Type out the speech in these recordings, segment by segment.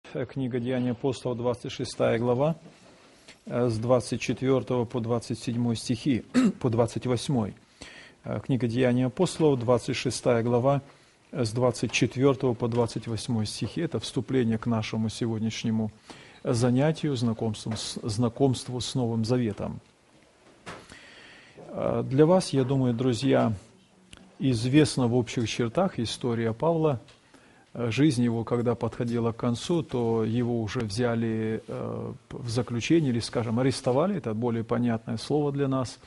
Книга Деяний апостолов, 26 глава, с 24 по 27 стихи, по 28. Книга Деяний апостолов, 26 глава, с 24 по 28 стихи. Это вступление к нашему сегодняшнему занятию, знакомству с Новым Заветом. Для вас, я думаю, друзья, известна в общих чертах история Павла. Жизнь его, когда подходила к концу, то его уже взяли в заключение, или, скажем, арестовали, это более понятное слово для нас,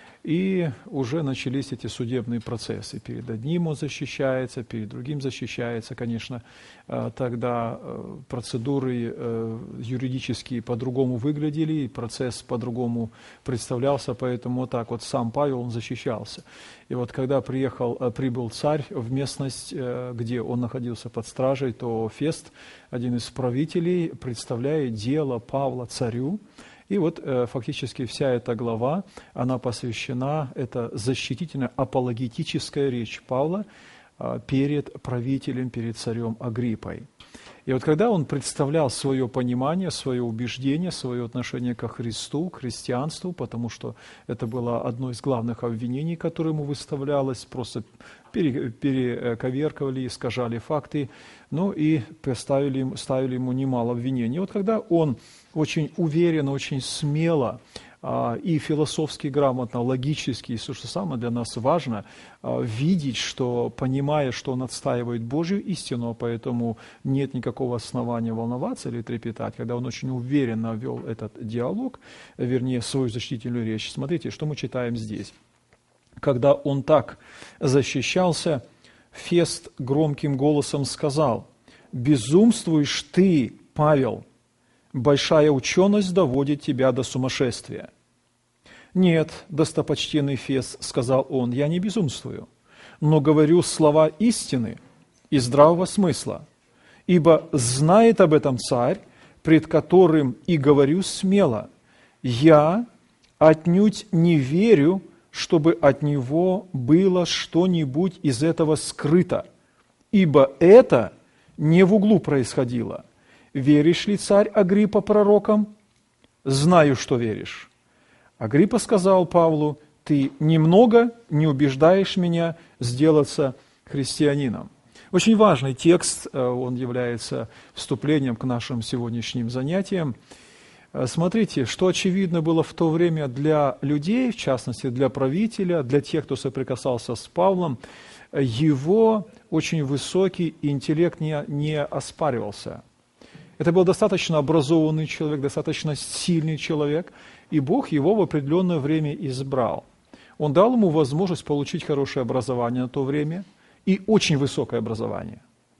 и уже начались эти судебные процессы. Перед одним он защищается, перед другим защищается. Конечно, тогда процедуры юридические по-другому выглядели, и процесс по-другому представлялся, поэтому вот так вот сам Павел, он защищался. И вот когда прибыл царь в местность, где он находился под стражей, то Фест, один из правителей, представляет дело Павла царю. И вот фактически вся эта глава, она посвящена, это защитительная апологетическая речь Павла перед правителем, перед царем Агриппой. И вот когда он представлял свое понимание, свое убеждение, свое отношение ко Христу, к христианству, потому что это было одно из главных обвинений, которое ему выставлялось, просто перековерковали, искажали факты, ну и ставили ему немало обвинений. И вот когда он очень уверенно, очень смело и философски грамотно, логически, и что самое для нас важно, видеть, что, понимая, что он отстаивает Божью истину, поэтому нет никакого основания волноваться или трепетать, когда он очень уверенно вел этот диалог, вернее, свою защитительную речь. Смотрите, что мы читаем здесь. Когда он так защищался, Фест громким голосом сказал: «Безумствуешь ты, Павел, большая ученость доводит тебя до сумасшествия». «Нет, достопочтенный Фест, — сказал он, — я не безумствую, но говорю слова истины и здравого смысла, ибо знает об этом царь, пред которым и говорю смело. Я отнюдь не верю, чтобы от него было что-нибудь из этого скрыто, ибо это не в углу происходило. Веришь ли, царь Агриппа, пророкам? Знаю, что веришь». Агриппа сказал Павлу: «Ты немного не убеждаешь меня сделаться христианином». Очень важный текст, он является вступлением к нашим сегодняшним занятиям. Смотрите, что очевидно было в то время для людей, в частности для правителя, для тех, кто соприкасался с Павлом, его очень высокий интеллект не оспаривался. Это был достаточно образованный человек, достаточно сильный человек, и Бог его в определенное время избрал. Он дал ему возможность получить хорошее образование на то время и очень высокое образование.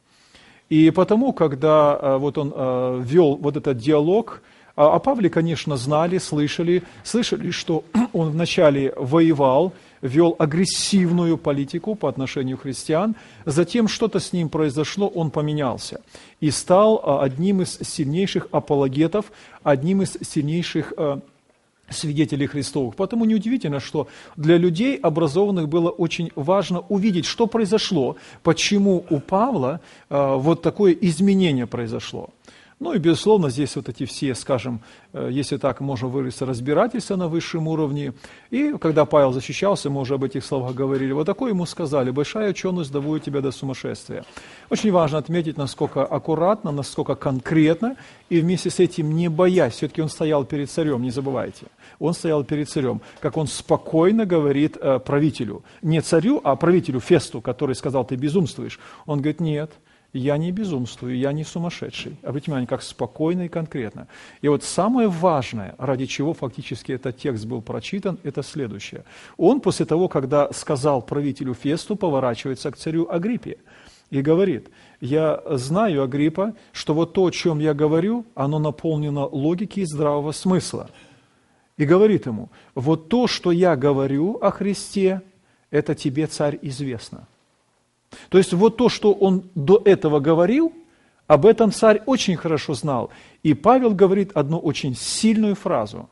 И потому, когда вот он вел вот этот диалог, о Павле, конечно, знали, слышали, что он вначале воевал, вел агрессивную политику по отношению к христиан, затем что-то с ним произошло, он поменялся и стал одним из сильнейших апологетов, одним из сильнейших свидетелей Христовых. Поэтому неудивительно, что для людей образованных было очень важно увидеть, что произошло, почему у Павла вот такое изменение произошло. Ну и, безусловно, здесь вот эти все, скажем, если так можно выразиться, разбирательства на высшем уровне. И когда Павел защищался, мы уже об этих словах говорили, вот такое ему сказали: «Большая ученость доводит тебя до сумасшествия». Очень важно отметить, насколько аккуратно, насколько конкретно, и вместе с этим не боясь, все-таки он стоял перед царем, не забывайте. Он стоял перед царем, как он спокойно говорит правителю. Не царю, а правителю Фесту, который сказал: «Ты безумствуешь». Он говорит: «Нет, я не безумствую, я не сумасшедший». Обратите внимание, как спокойно и конкретно. И вот самое важное, ради чего фактически этот текст был прочитан, это следующее. Он после того, когда сказал правителю Фесту, поворачивается к царю Агриппе и говорит: «Я знаю, Агриппа, что вот то, о чем я говорю, оно наполнено логики и здравого смысла». И говорит ему: «Вот то, что я говорю о Христе, это тебе, царь, известно». То есть вот то, что он до этого говорил, об этом царь очень хорошо знал. И Павел говорит одну очень сильную фразу.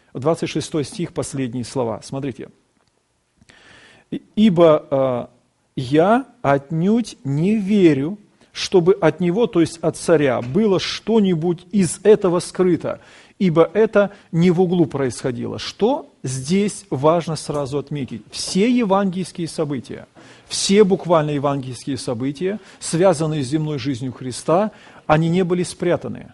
26 стих, последние слова. Смотрите. «Ибо я отнюдь не верю, чтобы от него, то есть от царя, было что-нибудь из этого скрыто, ибо это не в углу происходило. Что здесь важно сразу отметить? Все евангельские события, все буквально евангельские события, связанные с земной жизнью Христа, они не были спрятаны.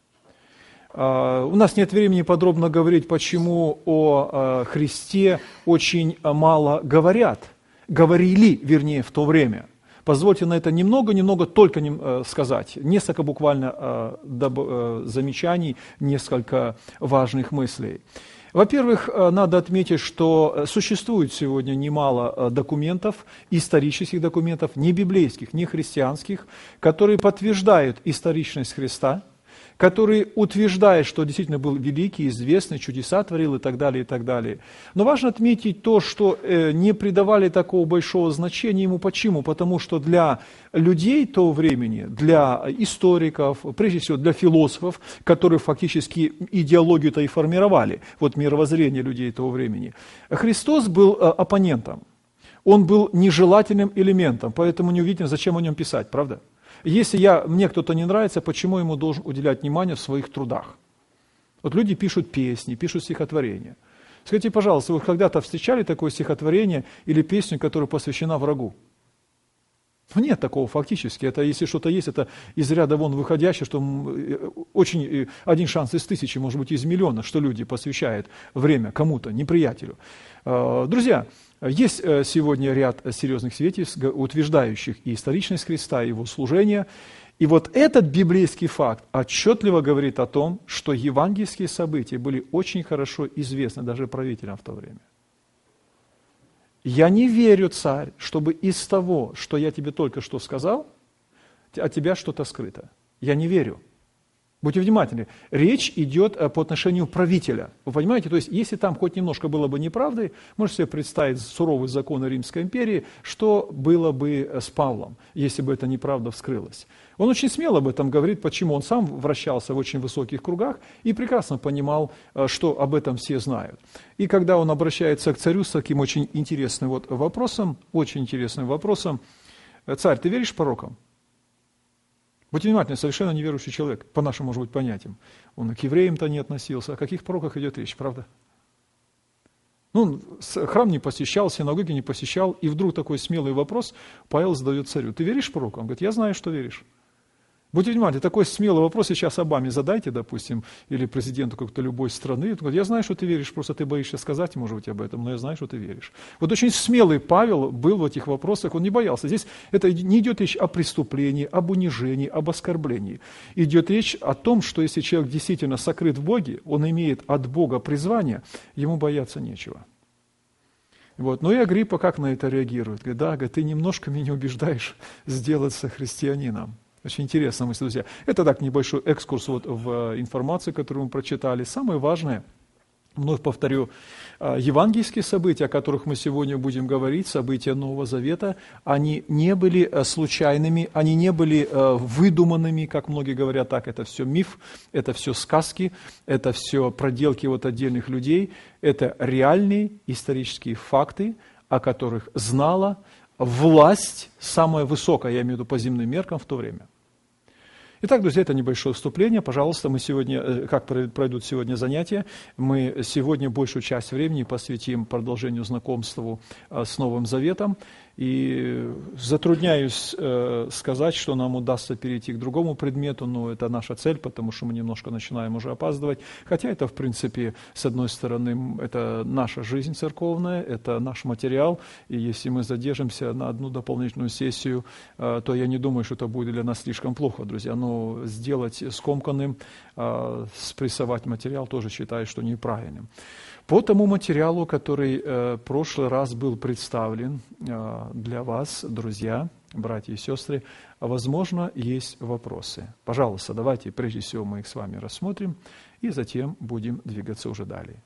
У нас нет времени подробно говорить, почему о Христе очень мало говорили, вернее, в то время. Позвольте на это немного только сказать, несколько буквально замечаний, несколько важных мыслей. Во-первых, надо отметить, что существует сегодня немало документов, исторических документов, не библейских, не христианских, которые подтверждают историчность Христа, который утверждает, что действительно был великий, известный, чудеса творил и так далее, и так далее. Но важно отметить то, что не придавали такого большого значения ему. Почему? Потому что для людей того времени, для историков, прежде всего для философов, которые фактически идеологию-то и формировали, вот мировоззрение людей того времени, Христос был оппонентом. Он был нежелательным элементом, поэтому неудивительно, зачем о нем писать, правда? Если мне кто-то не нравится, почему ему должен уделять внимание в своих трудах? Вот люди пишут песни, пишут стихотворения. Скажите, пожалуйста, вы когда-то встречали такое стихотворение или песню, которая посвящена врагу? Нет такого фактически. Это, если что-то есть, это из ряда вон выходящее, что очень один шанс из 1000, может быть, из миллиона, что люди посвящают время кому-то, неприятелю. Друзья, есть сегодня ряд серьезных свидетельств, утверждающих и историчность Христа, и его служение. И вот этот библейский факт отчетливо говорит о том, что евангельские события были очень хорошо известны даже правителям в то время. Я не верю, царь, чтобы из того, что я тебе только что сказал, от тебя что-то скрыто. Я не верю. Будьте внимательны. Речь идет по отношению правителя. Вы понимаете? То есть, если там хоть немножко было бы неправдой, можете себе представить суровые законы Римской империи, что было бы с Павлом, если бы эта неправда вскрылась. Он очень смело об этом говорит, почему он сам вращался в очень высоких кругах и прекрасно понимал, что об этом все знают. И когда он обращается к царю с таким очень интересным вопросом, «Царь, ты веришь пророкам?» Будьте внимательны, совершенно неверующий человек, по нашим, может быть, понятиям. Он к евреям-то не относился. О каких пророках идет речь, правда? Ну, храм не посещал, синагоги не посещал, и вдруг такой смелый вопрос Павел задает царю. Ты веришь пророкам? Он говорит, я знаю, что веришь. Будьте внимательны, такой смелый вопрос сейчас Обаме задайте, допустим, или президенту какой-то любой страны. Он говорит, я знаю, что ты веришь, просто ты боишься сказать, может быть, об этом, но я знаю, что ты веришь. Вот очень смелый Павел был в этих вопросах, он не боялся. Здесь это не идет речь о преступлении, об унижении, об оскорблении. Идет речь о том, что если человек действительно сокрыт в Боге, он имеет от Бога призвание, ему бояться нечего. Вот. Ну и Агриппа как на это реагирует? Говорит, да, ты немножко меня убеждаешь сделаться христианином. Очень интересная мысль, друзья. Это так, небольшой экскурс в информацию, которую мы прочитали. Самое важное, вновь повторю, евангельские события, о которых мы сегодня будем говорить, события Нового Завета, они не были случайными, они не были выдуманными, как многие говорят, так, это все миф, это все сказки, это все проделки отдельных людей. Это реальные исторические факты, о которых знала власть, самая высокая, я имею в виду по земным меркам, в то время. Итак, друзья, это небольшое вступление. Пожалуйста, мы сегодня, как пройдут сегодня занятия, мы сегодня большую часть времени посвятим продолжению знакомству с Новым Заветом. И затрудняюсь сказать, что нам удастся перейти к другому предмету, но это наша цель, потому что мы немножко начинаем уже опаздывать. Хотя это, в принципе, с одной стороны, это наша жизнь церковная, это наш материал, и если мы задержимся на одну дополнительную сессию, то я не думаю, что это будет для нас слишком плохо, друзья. Но сделать скомканным, спрессовать материал тоже считаю, что неправильным. По тому материалу, который в прошлый раз был представлен для вас, друзья, братья и сестры, возможно, есть вопросы. Пожалуйста, давайте прежде всего мы их с вами рассмотрим, и затем будем двигаться уже далее.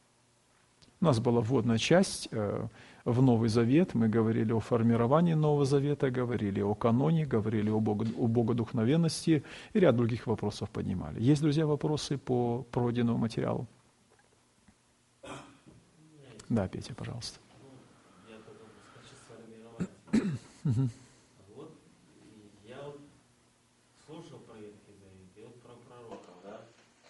У нас была вводная часть в Новый Завет, мы говорили о формировании Нового Завета, говорили о каноне, говорили о богодухновенности и ряд других вопросов поднимали. Есть, друзья, вопросы по пройденному материалу? Да, Петя, пожалуйста. Я только хочу сформировать. Вот я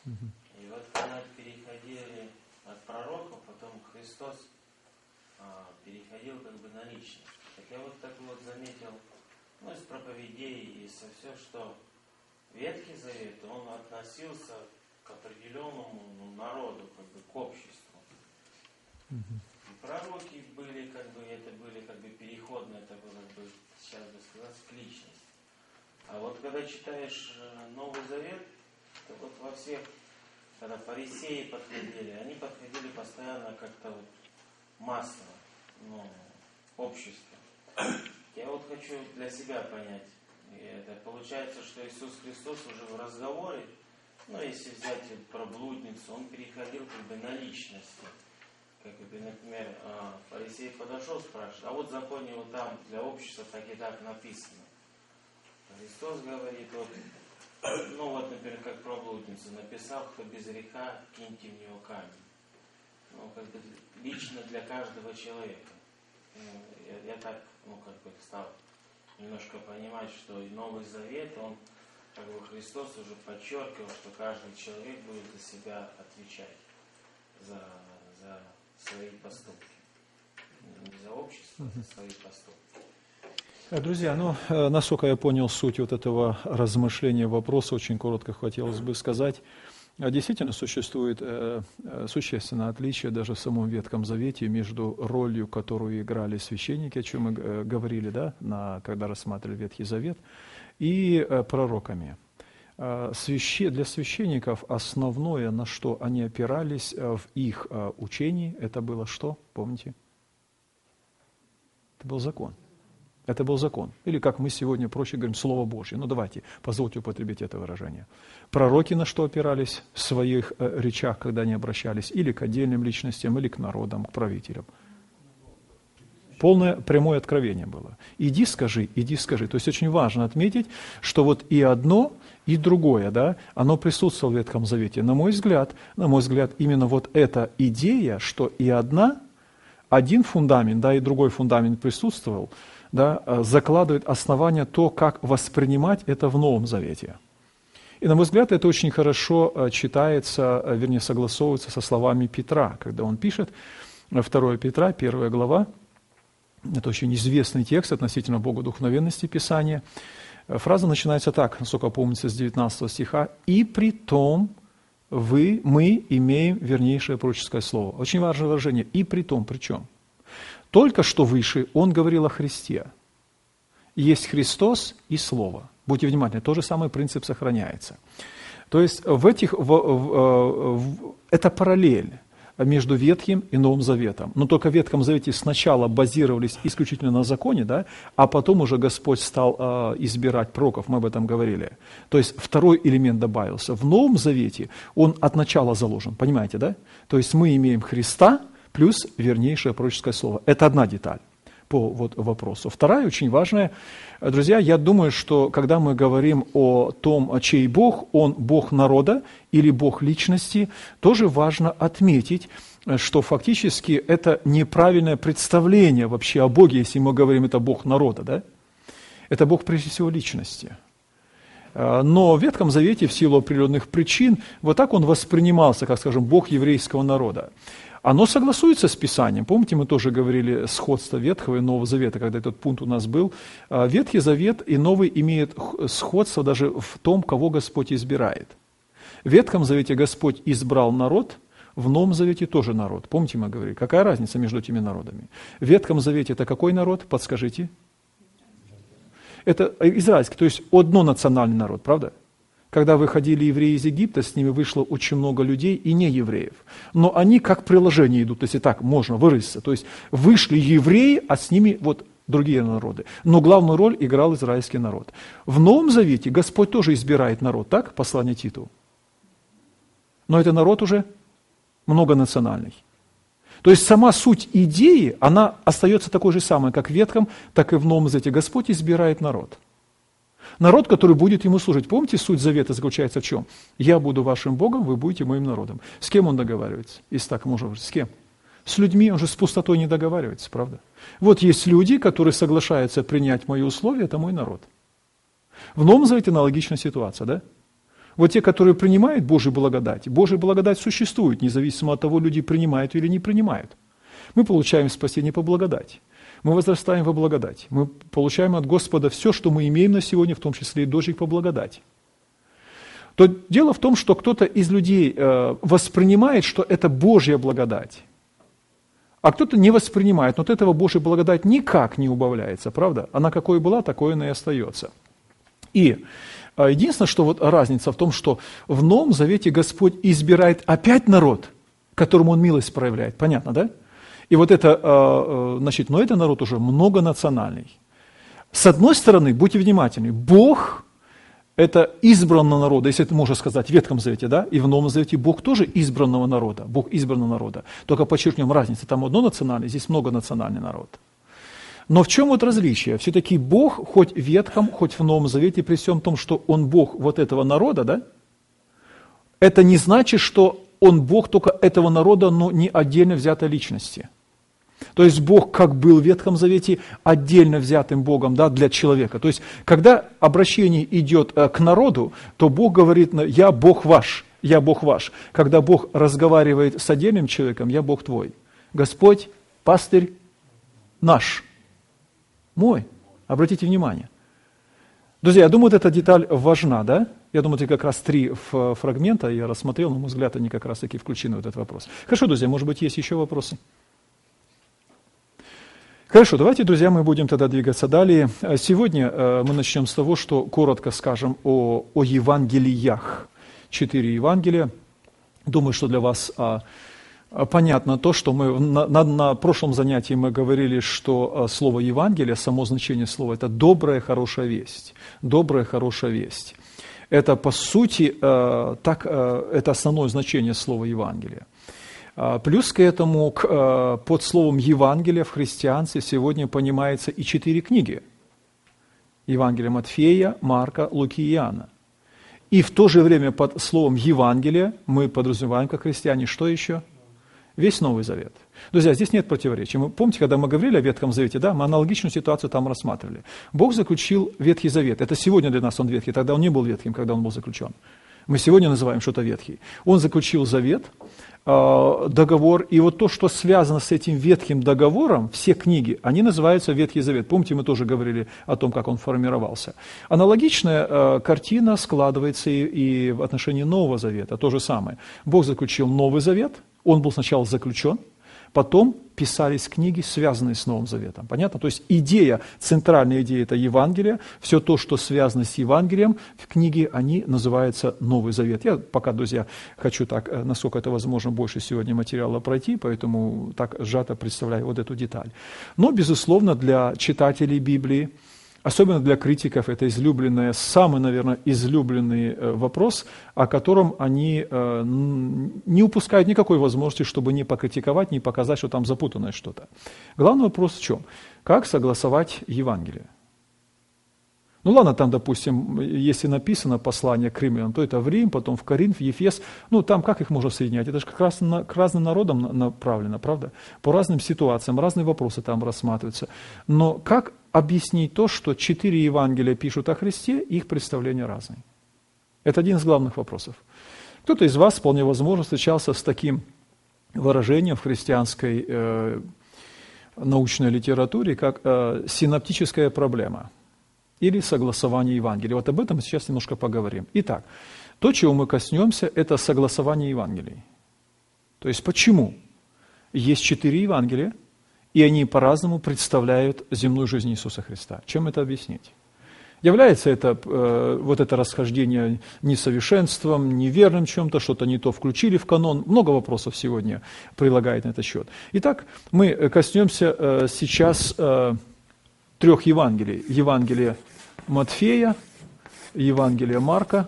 И вот когда переходили от пророков, потом Христос переходил как бы на личность. Так я вот так вот заметил, из проповедей и со все, что Ветхий Завет, он относился к определенному народу, как бы к обществу. И пророки были, это были переходные, это было бы, сейчас бы сказать, к личности. А вот когда читаешь Новый Завет, то вот во всех, когда фарисеи подходили, они подходили постоянно как-то вот массово, общество. Я вот хочу для себя понять, и это получается, что Иисус Христос уже в разговоре, если взять про блудницу, он переходил на личности. Например, фарисей подошел, спрашивает, а вот в законе вот там для общества так и так написано. Христос говорит, например, как про блудницу, написал, кто без греха, киньте в него камень. Лично для каждого человека. Я так, стал немножко понимать, что и Новый Завет, он, Христос уже подчеркивал, что каждый человек будет за себя отвечать, за свои поступки. Не за общество, а за свои поступки. Друзья, насколько я понял суть вот этого размышления вопроса, очень коротко хотелось бы сказать. Действительно существует существенное отличие даже в самом Ветхом Завете между ролью, которую играли священники, о чем мы говорили, когда рассматривали Ветхий Завет, и пророками. Для священников основное, на что они опирались в их учении, это было что? Помните? Это был закон. Это был закон. Или, как мы сегодня проще говорим, Слово Божье. Давайте, позвольте употребить это выражение. Пророки на что опирались в своих речах, когда они обращались? Или к отдельным личностям, или к народам, к правителям. Полное прямое откровение было. Иди скажи. То есть очень важно отметить, что вот и одно, и другое, оно присутствовало в Ветхом Завете. На мой взгляд, именно вот эта идея, что и один фундамент, и другой фундамент присутствовал, закладывает основание то, как воспринимать это в Новом Завете. И, на мой взгляд, это очень хорошо читается, согласовывается со словами Петра, когда он пишет, 2 Петра, 1 глава, это очень известный текст относительно богодухновенности Писания. Фраза начинается так, насколько помнится, с 19 стиха. «И притом мы имеем вернейшее пророческое слово». Очень важное выражение. «И притом», причем? Только что выше он говорил о Христе. Есть Христос и Слово. Будьте внимательны, тот же самый принцип сохраняется. То есть это параллель между Ветхим и Новым Заветом. Но только в Ветхом Завете сначала базировались исключительно на законе, а потом уже Господь стал избирать пророков, мы об этом говорили. То есть второй элемент добавился. В Новом Завете он от начала заложен, понимаете, да? То есть мы имеем Христа плюс вернейшее пророческое слово. Это одна деталь по вопросу. Вторая, очень важная. Друзья, я думаю, что когда мы говорим о том, чей Бог, он Бог народа или Бог личности, тоже важно отметить, что фактически это неправильное представление вообще о Боге, если мы говорим, это Бог народа, Это Бог прежде всего личности. Но в Ветхом Завете в силу определенных причин вот так он воспринимался, как, скажем, Бог еврейского народа. Оно согласуется с Писанием. Помните, мы тоже говорили сходство Ветхого и Нового Завета, когда этот пункт у нас был. Ветхий Завет и Новый имеют сходство даже в том, кого Господь избирает. В Ветхом Завете Господь избрал народ, в Новом Завете тоже народ. Помните, мы говорили, какая разница между этими народами? В Ветхом Завете это какой народ? Подскажите. Это израильский, то есть однонациональный народ, правда? Когда выходили евреи из Египта, с ними вышло очень много людей и не евреев. Но они как приложение идут, если так можно выразиться. То есть вышли евреи, а с ними другие народы. Но главную роль играл израильский народ. В Новом Завете Господь тоже избирает народ, так? Послание Титу. Но это народ уже многонациональный. То есть сама суть идеи, она остается такой же самой, как в Ветхом, так и в Новом Завете. Господь избирает народ. Народ, который будет ему служить. Помните, суть завета заключается в чем? Я буду вашим Богом, вы будете моим народом. С кем он договаривается? Если так можно говорить, с кем? С людьми, он же с пустотой не договаривается, правда? Вот есть люди, которые соглашаются принять мои условия, это мой народ. В Новом Завете аналогичная ситуация, да? Вот те, которые принимают Божью благодать существует, независимо от того, люди принимают или не принимают. Мы получаем спасение по благодати. Мы возрастаем во благодати. Мы получаем от Господа все, что мы имеем на сегодня, в том числе и дождик по благодати. То дело в том, что кто-то из людей воспринимает, что это Божья благодать, а кто-то не воспринимает. Но от этого Божья благодать никак не убавляется, правда? Она какой была, такой она и остается. И единственное, что вот разница в том, что в Новом Завете Господь избирает опять народ, которому Он милость проявляет. Понятно, да? И вот это, значит, но это народ уже многонациональный. С одной стороны, будьте внимательны, Бог – это избранного народа, если это можно сказать, в Ветхом Завете, да, и в Новом Завете Бог тоже избранного народа, Бог избранного народа. Только подчеркнем разницу, там однонациональный, здесь многонациональный народ. Но в чем вот различие? Все-таки Бог, хоть в Ветхом, хоть в Новом Завете, при всем том, что Он Бог вот этого народа, да, это не значит, что Он Бог только этого народа, но не отдельно взятой личности. То есть Бог, как был в Ветхом Завете, отдельно взятым Богом, да, для человека. То есть, когда обращение идет к народу, то Бог говорит: «Я Бог ваш, я Бог ваш». Когда Бог разговаривает с отдельным человеком: «Я Бог твой». Господь, пастырь наш, мой. Обратите внимание. Друзья, я думаю, вот эта деталь важна, да? Я думаю, это как раз 3 фрагмента я рассмотрел, на мой взгляд, они как раз таки включены в этот вопрос. Хорошо, друзья, может быть, есть еще вопросы? Хорошо, давайте, друзья, мы будем тогда двигаться далее. Сегодня мы начнем с того, что коротко скажем о Евангелиях. 4 Евангелия. Думаю, что для вас понятно то, что мы на прошлом занятии мы говорили, что слово Евангелие, само значение слова – это добрая, хорошая весть. Добрая, хорошая весть. Это, по сути, это основное значение слова Евангелия. Плюс к этому, под словом Евангелие в христианстве сегодня понимается и 4 книги. Евангелие Матфея, Марка, Луки и Иоанна. И в то же время под словом Евангелие мы подразумеваем, как христиане, что еще? Весь Новый Завет. Друзья, здесь нет противоречий. Вы помните, когда мы говорили о Ветхом Завете, да, мы аналогичную ситуацию там рассматривали. Бог заключил Ветхий Завет. Это сегодня для нас он ветхий, тогда он не был ветхим, когда он был заключен. Мы сегодня называем что-то ветхий. Он заключил завет, договор, и вот то, что связано с этим ветхим договором, все книги, они называются Ветхий Завет. Помните, мы тоже говорили о том, как он формировался. Аналогичная картина складывается и в отношении Нового Завета, то же самое. Бог заключил Новый Завет, он был сначала заключен, потом писались книги, связанные с Новым Заветом. Понятно? То есть идея, центральная идея – это Евангелие. Все то, что связано с Евангелием, в книге они называются Новый Завет. Я пока, друзья, хочу так, насколько это возможно, больше сегодня материала пройти, поэтому так сжато представляю вот эту деталь. Но, безусловно, для читателей Библии, особенно для критиков, это самый, наверное, излюбленный вопрос, о котором они не упускают никакой возможности, чтобы не покритиковать, не показать, что там запутанное что-то. Главный вопрос в чем? Как согласовать Евангелие? Ну ладно, там, допустим, если написано послание к римлянам, то это в Рим, потом в Коринф, в Ефес. Ну там как их можно соединять? Это же как раз к разным народам направлено, правда? По разным ситуациям, разные вопросы там рассматриваются. Но как объяснить то, что 4 Евангелия пишут о Христе, их представления разные? Это один из главных вопросов. Кто-то из вас, вполне возможно, встречался с таким выражением в христианской научной литературе, как синоптическая проблема или согласование Евангелия. Вот об этом мы сейчас немножко поговорим. Итак, то, чего мы коснемся, это согласование Евангелий. То есть почему есть 4 Евангелия, и они по-разному представляют земную жизнь Иисуса Христа? Чем это объяснить? Является это вот это расхождение несовершенством, неверным чем-то, что-то не то включили в канон? Много вопросов сегодня прилагает на этот счет. Итак, мы коснемся сейчас 3 Евангелий. Евангелие Матфея, Евангелие Марка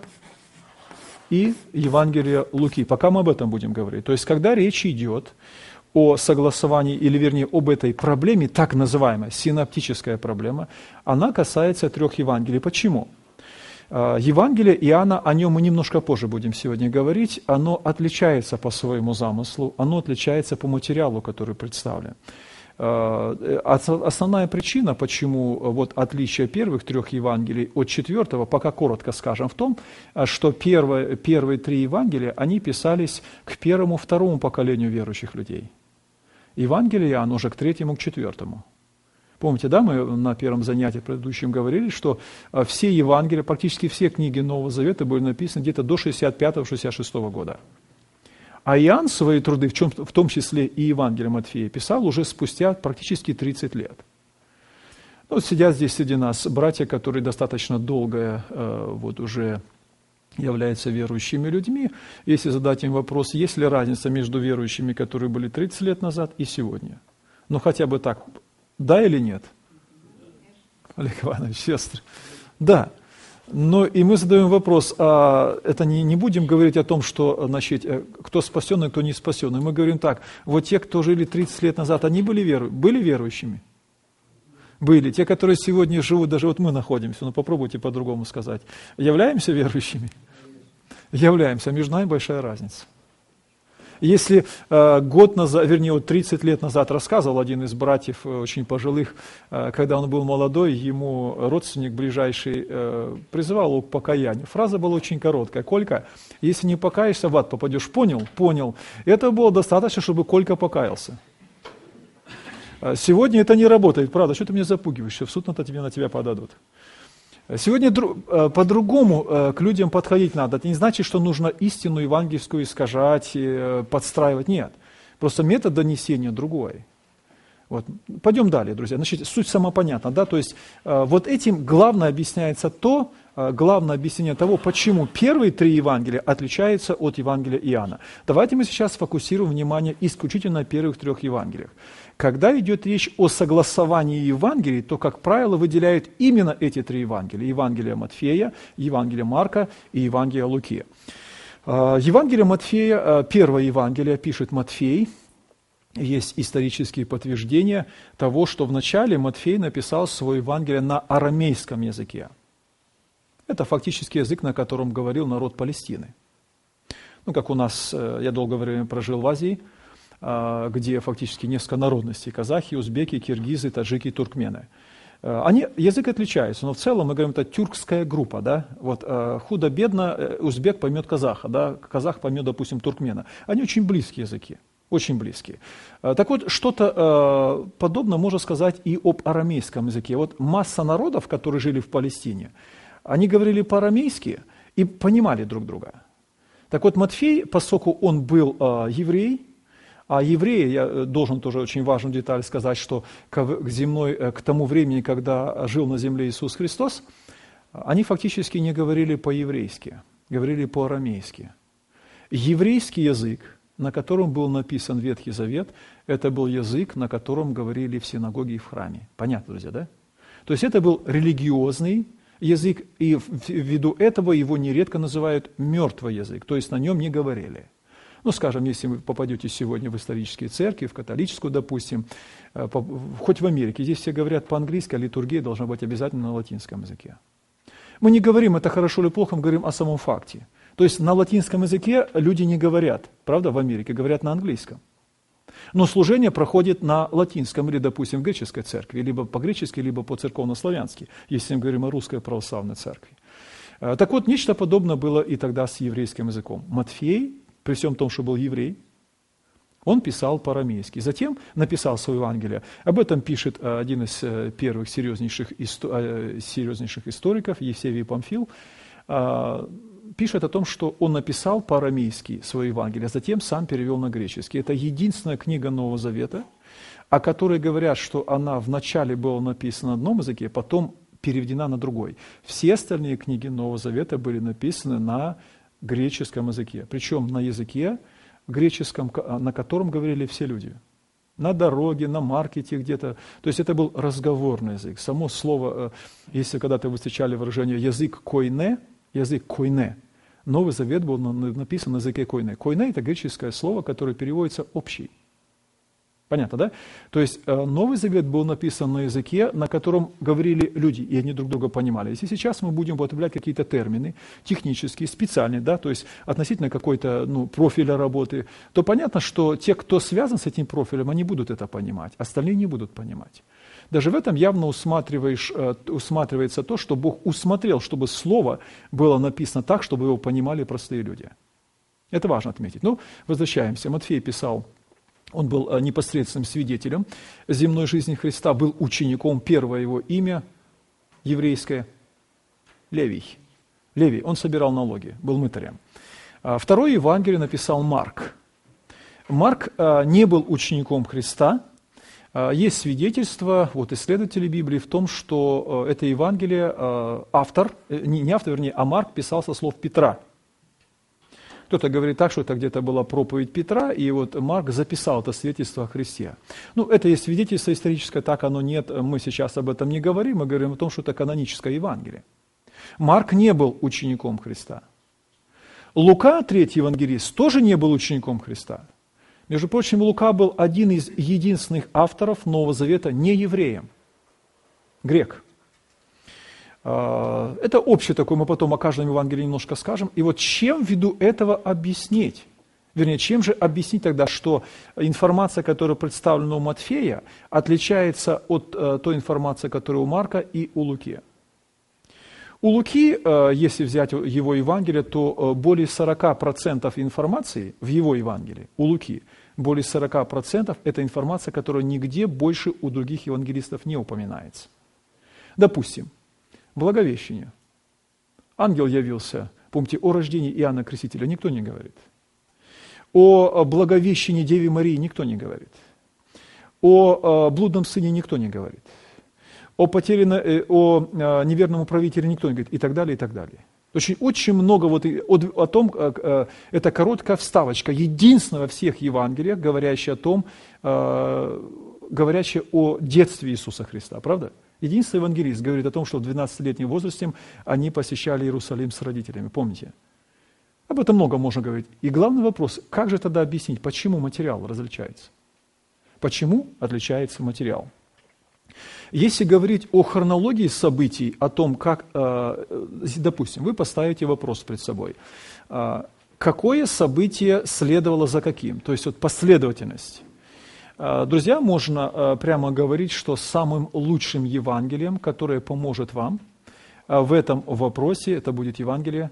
и Евангелие Луки. Пока мы об этом будем говорить. То есть, когда речь идет о согласовании, или вернее об этой проблеме, так называемая синоптическая проблема, она касается 3 Евангелий. Почему? Евангелие Иоанна, о нем мы немножко позже будем сегодня говорить, оно отличается по своему замыслу, оно отличается по материалу, который представлен. Основная причина, почему вот отличие первых 3 Евангелий от 4, пока коротко скажем, в том, что первые 3 Евангелия, они писались к 1-2 поколению верующих людей. Евангелие Иоанна уже к 3-му, к 4-му. Помните, да, мы на первом занятии предыдущем говорили, что все Евангелия, практически все книги Нового Завета были написаны где-то до 65-66 года. А Иоанн свои труды, в том числе и Евангелие Матфея, писал уже спустя практически 30 лет. Ну, сидят здесь среди нас братья, которые достаточно долго вот уже являются верующими людьми. Если задать им вопрос, есть ли разница между верующими, которые были 30 лет назад, и сегодня? Ну, хотя бы так, да или нет? Олег Иванович, сестры. Да. Но и мы задаем вопрос, это не будем говорить о том, что, значит, кто спасенный, кто не спасенный. Мы говорим так, вот те, кто жили 30 лет назад, они были верующими? Были. Те, которые сегодня живут, даже вот мы находимся, ну попробуйте по-другому сказать, являемся верующими? Являемся. Между нами большая разница. Если год назад, вернее, вот 30 лет назад рассказывал один из братьев, очень пожилых, когда он был молодой, ему родственник ближайший призывал его к покаянию. Фраза была очень короткая. Колька, если не покаешься, в ад попадешь. Понял? Понял. Этого было достаточно, чтобы Колька покаялся. Сегодня это не работает, правда. Что ты меня запугиваешь? В суд на тебя подадут. Сегодня по-другому к людям подходить надо. Это не значит, что нужно истину евангельскую искажать, подстраивать. Нет. Просто метод донесения другой. Вот. Пойдем далее, друзья. Значит, суть сама понятна. Да? То есть вот этим главное объясняется главное объяснение того, почему первые 3 Евангелия отличаются от Евангелия Иоанна. Давайте мы сейчас сфокусируем внимание исключительно на первых 3 Евангелиях. Когда идет речь о согласовании Евангелий, то, как правило, выделяют именно эти 3 Евангелия. Евангелие Матфея, Евангелие Марка и Евангелие Луки. Евангелие Матфея, первое Евангелие пишет Матфей. Есть исторические подтверждения того, что вначале Матфей написал свое Евангелие на арамейском языке. Это фактически язык, на котором говорил народ Палестины. Ну, как у нас, я долгое время прожил в Азии, где фактически несколько народностей: казахи, узбеки, киргизы, таджики, туркмены. Язык отличается, но в целом мы говорим, это тюркская группа. Да? Вот, худо-бедно узбек поймет казаха, да? Казах поймет, допустим, туркмена. Они очень близкие языки, очень близкие. Так вот, что-то подобное можно сказать и об арамейском языке. Вот масса народов, которые жили в Палестине, они говорили по-арамейски и понимали друг друга. Так вот, Матфей, поскольку он был еврей, а евреи, я должен тоже очень важную деталь сказать, что к тому времени, когда жил на земле Иисус Христос, они фактически не говорили по-еврейски, говорили по-арамейски. Еврейский язык, на котором был написан Ветхий Завет, это был язык, на котором говорили в синагоге и в храме. Понятно, друзья, да? То есть это был религиозный язык, и ввиду этого его нередко называют мертвый язык, то есть на нем не говорили. Ну, скажем, если вы попадете сегодня в исторические церкви, в католическую, допустим, хоть в Америке, здесь все говорят по-английски, а литургия должна быть обязательно на латинском языке. Мы не говорим, это хорошо или плохо, мы говорим о самом факте. То есть на латинском языке люди не говорят, правда, в Америке говорят на английском. Но служение проходит на латинском или, допустим, в греческой церкви, либо по-гречески, либо по-церковно-славянски, если мы говорим о русской православной церкви. Так вот, нечто подобное было и тогда с еврейским языком. Матфей, при всем том, что был еврей, он писал по-арамейски. Затем написал свое Евангелие. Об этом пишет один из первых серьезнейших историков, Евсевий Памфил. Пишет о том, что он написал по-арамейски свое Евангелие, а затем сам перевел на греческий. Это единственная книга Нового Завета, о которой говорят, что она вначале была написана на одном языке, потом переведена на другой. Все остальные книги Нового Завета были написаны на греческом языке, причем на языке греческом, на котором говорили все люди. На дороге, на маркете где-то. То есть это был разговорный язык. Само слово, если когда-то вы встречали выражение язык койне, Новый Завет был написан на языке койне. Койне – это греческое слово, которое переводится «общий». Понятно, да? То есть Новый Завет был написан на языке, на котором говорили люди, и они друг друга понимали. Если сейчас мы будем употреблять какие-то термины технические, специальные, да, то есть относительно какой-то профиля работы, то понятно, что те, кто связан с этим профилем, они будут это понимать, остальные не будут понимать. Даже в этом явно усматривается то, что Бог усмотрел, чтобы слово было написано так, чтобы его понимали простые люди. Это важно отметить. Ну, возвращаемся. Матфей писал, он был непосредственным свидетелем земной жизни Христа, был учеником, первое его имя еврейское – Левий. Левий, он собирал налоги, был мытарем. Второе Евангелие написал Марк. Марк не был учеником Христа. Есть свидетельство исследователей Библии в том, что это Евангелие Марк писал со слов Петра. Кто-то говорит так, что это где-то была проповедь Петра, и Марк записал это свидетельство о Христе. Это есть свидетельство историческое, так оно нет, мы сейчас об этом не говорим, мы говорим о том, что это каноническое Евангелие. Марк не был учеником Христа. Лука, третий евангелист, тоже не был учеником Христа. Между прочим, Лука был один из единственных авторов Нового Завета не евреем, грек. Это общее такое, мы потом о каждом Евангелии немножко скажем. И чем ввиду этого объяснить? Вернее, чем же объяснить тогда, что информация, которая представлена у Матфея, отличается от той информации, которая у Марка и у Луки? У Луки, если взять его Евангелие, то более 40% информации в его Евангелии, у Луки, более 40% это информация, которая нигде больше у других евангелистов не упоминается. Допустим, Благовещение. Ангел явился. Помните, о рождении Иоанна Крестителя никто не говорит. О Благовещении Деве Марии никто не говорит. О блудном сыне никто не говорит. О неверном управителе никто не говорит. И так далее, и так далее. Очень много о том, это короткая вставочка, единственная во всех Евангелиях, говорящая о детстве Иисуса Христа. Правда? Единственный евангелист говорит о том, что в 12-летнем возрасте они посещали Иерусалим с родителями. Помните? Об этом много можно говорить. И главный вопрос, как же тогда объяснить, почему материал различается? Почему отличается материал? Если говорить о хронологии событий, о том, как, допустим, вы поставите вопрос перед собой, какое событие следовало за каким? То есть последовательность. Друзья, можно прямо говорить, что самым лучшим Евангелием, которое поможет вам в этом вопросе, это будет Евангелие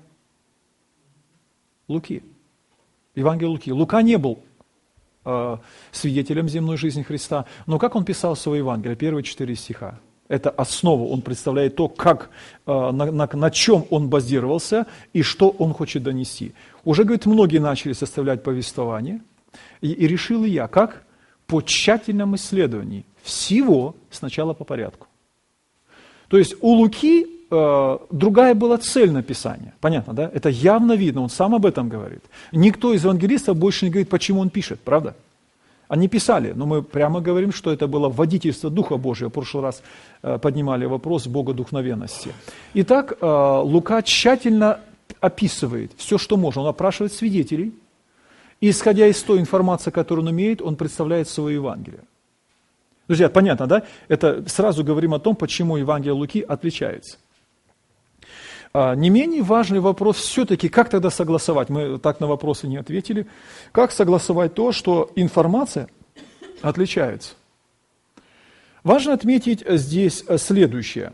Луки. Евангелие Луки. Лука не был свидетелем земной жизни Христа, но как он писал свое Евангелие? Первые 4 стиха. Это основа, он представляет то, на чем он базировался и что он хочет донести. Уже, говорит, многие начали составлять повествование, и решил и я, как? По тщательном исследовании всего сначала по порядку. То есть у Луки другая была цель написания. Понятно, да? Это явно видно, он сам об этом говорит. Никто из евангелистов больше не говорит, почему он пишет, правда? Они писали, но мы прямо говорим, что это было водительство Духа Божия. В прошлый раз поднимали вопрос богодухновенности. Итак, Лука тщательно описывает все, что можно. Он опрашивает свидетелей. И, исходя из той информации, которую он имеет, он представляет свое Евангелие. Друзья, понятно, да? Это сразу говорим о том, почему Евангелие Луки отличается. Не менее важный вопрос все-таки, как тогда согласовать? Мы так на вопросы не ответили. Как согласовать то, что информация отличается? Важно отметить здесь следующее.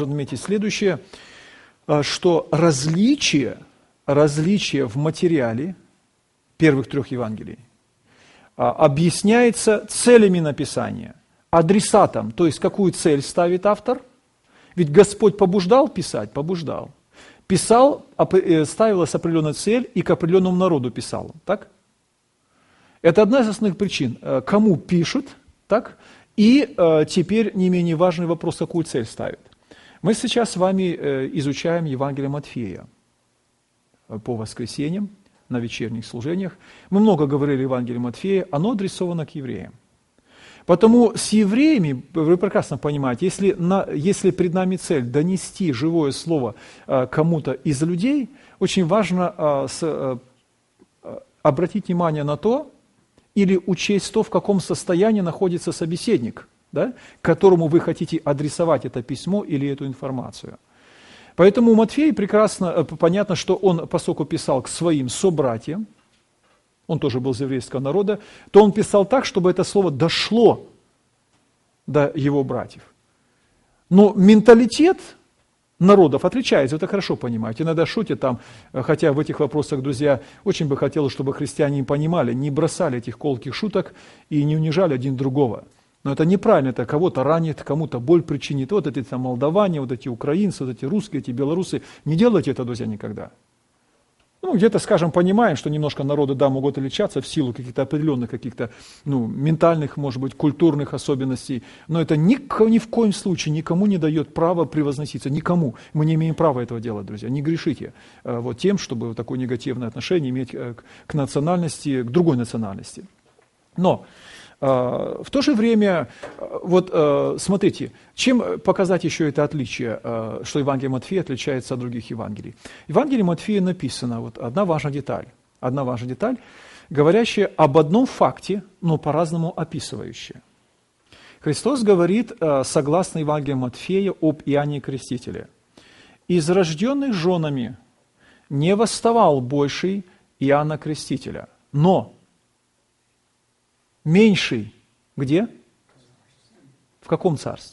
Что различие в материале первых 3 Евангелий объясняется целями написания, адресатом, то есть какую цель ставит автор. Ведь Господь побуждал писать? Побуждал. Писал, ставилась определенная цель и к определенному народу писал. Так? Это одна из основных причин. Кому пишут, так? И теперь не менее важный вопрос, какую цель ставит. Мы сейчас с вами изучаем Евангелие Матфея по воскресеньям, на вечерних служениях. Мы много говорили о Евангелии Матфея, оно адресовано к евреям. Потому с евреями, вы прекрасно понимаете, если перед нами цель донести живое слово кому-то из людей, очень важно обратить внимание на то, или учесть то, в каком состоянии находится собеседник, да, которому вы хотите адресовать это письмо или эту информацию. Поэтому у Матфея прекрасно понятно, что он, поскольку писал к своим собратьям, он тоже был из еврейского народа, то он писал так, чтобы это слово дошло до его братьев. Но менталитет народов отличается, вы это хорошо понимаете. Иногда шутят там, хотя в этих вопросах, друзья, очень бы хотелось, чтобы христиане понимали, не бросали этих колких шуток и не унижали один другого. Но это неправильно, это кого-то ранит, кому-то боль причинит. Вот эти там молдаване, вот эти украинцы, вот эти русские, эти белорусы. Не делайте это, друзья, никогда. Ну, где-то, скажем, понимаем, что немножко народы, да, могут отличаться в силу каких-то определенных, каких-то, ментальных, может быть, культурных особенностей. Но это ни в коем случае никому не дает права превозноситься. Никому. Мы не имеем права этого делать, друзья. Не грешите вот тем, чтобы такое негативное отношение иметь к национальности, к другой национальности. Но в то же время, вот смотрите, чем показать еще это отличие, что Евангелие Матфея отличается от других Евангелий? В Евангелии Матфея написано вот одна важная деталь, говорящая об одном факте, но по-разному описывающая. Христос говорит, согласно Евангелию Матфея, об Иоанне Крестителе. «Из рожденных женами не восставал больший Иоанна Крестителя, но меньший где? В каком царстве?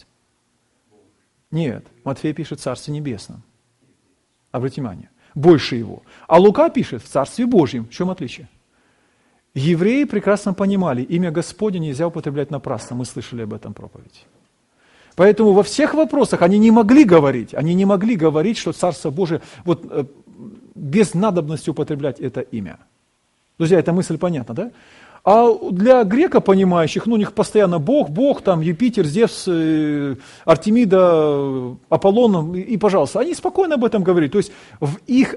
Нет, Матфей пишет в Царстве Небесном. Обратите внимание, больше его. А Лука пишет в Царстве Божьем. В чем отличие? Евреи прекрасно понимали, имя Господне нельзя употреблять напрасно. Мы слышали об этом проповеди. Поэтому во всех вопросах они не могли говорить, что Царство Божие, вот без надобности употреблять это имя. Друзья, эта мысль понятна, да? А для грека понимающих, у них постоянно Бог, там Юпитер, Зевс, Артемида, Аполлон, и пожалуйста, они спокойно об этом говорили. То есть в их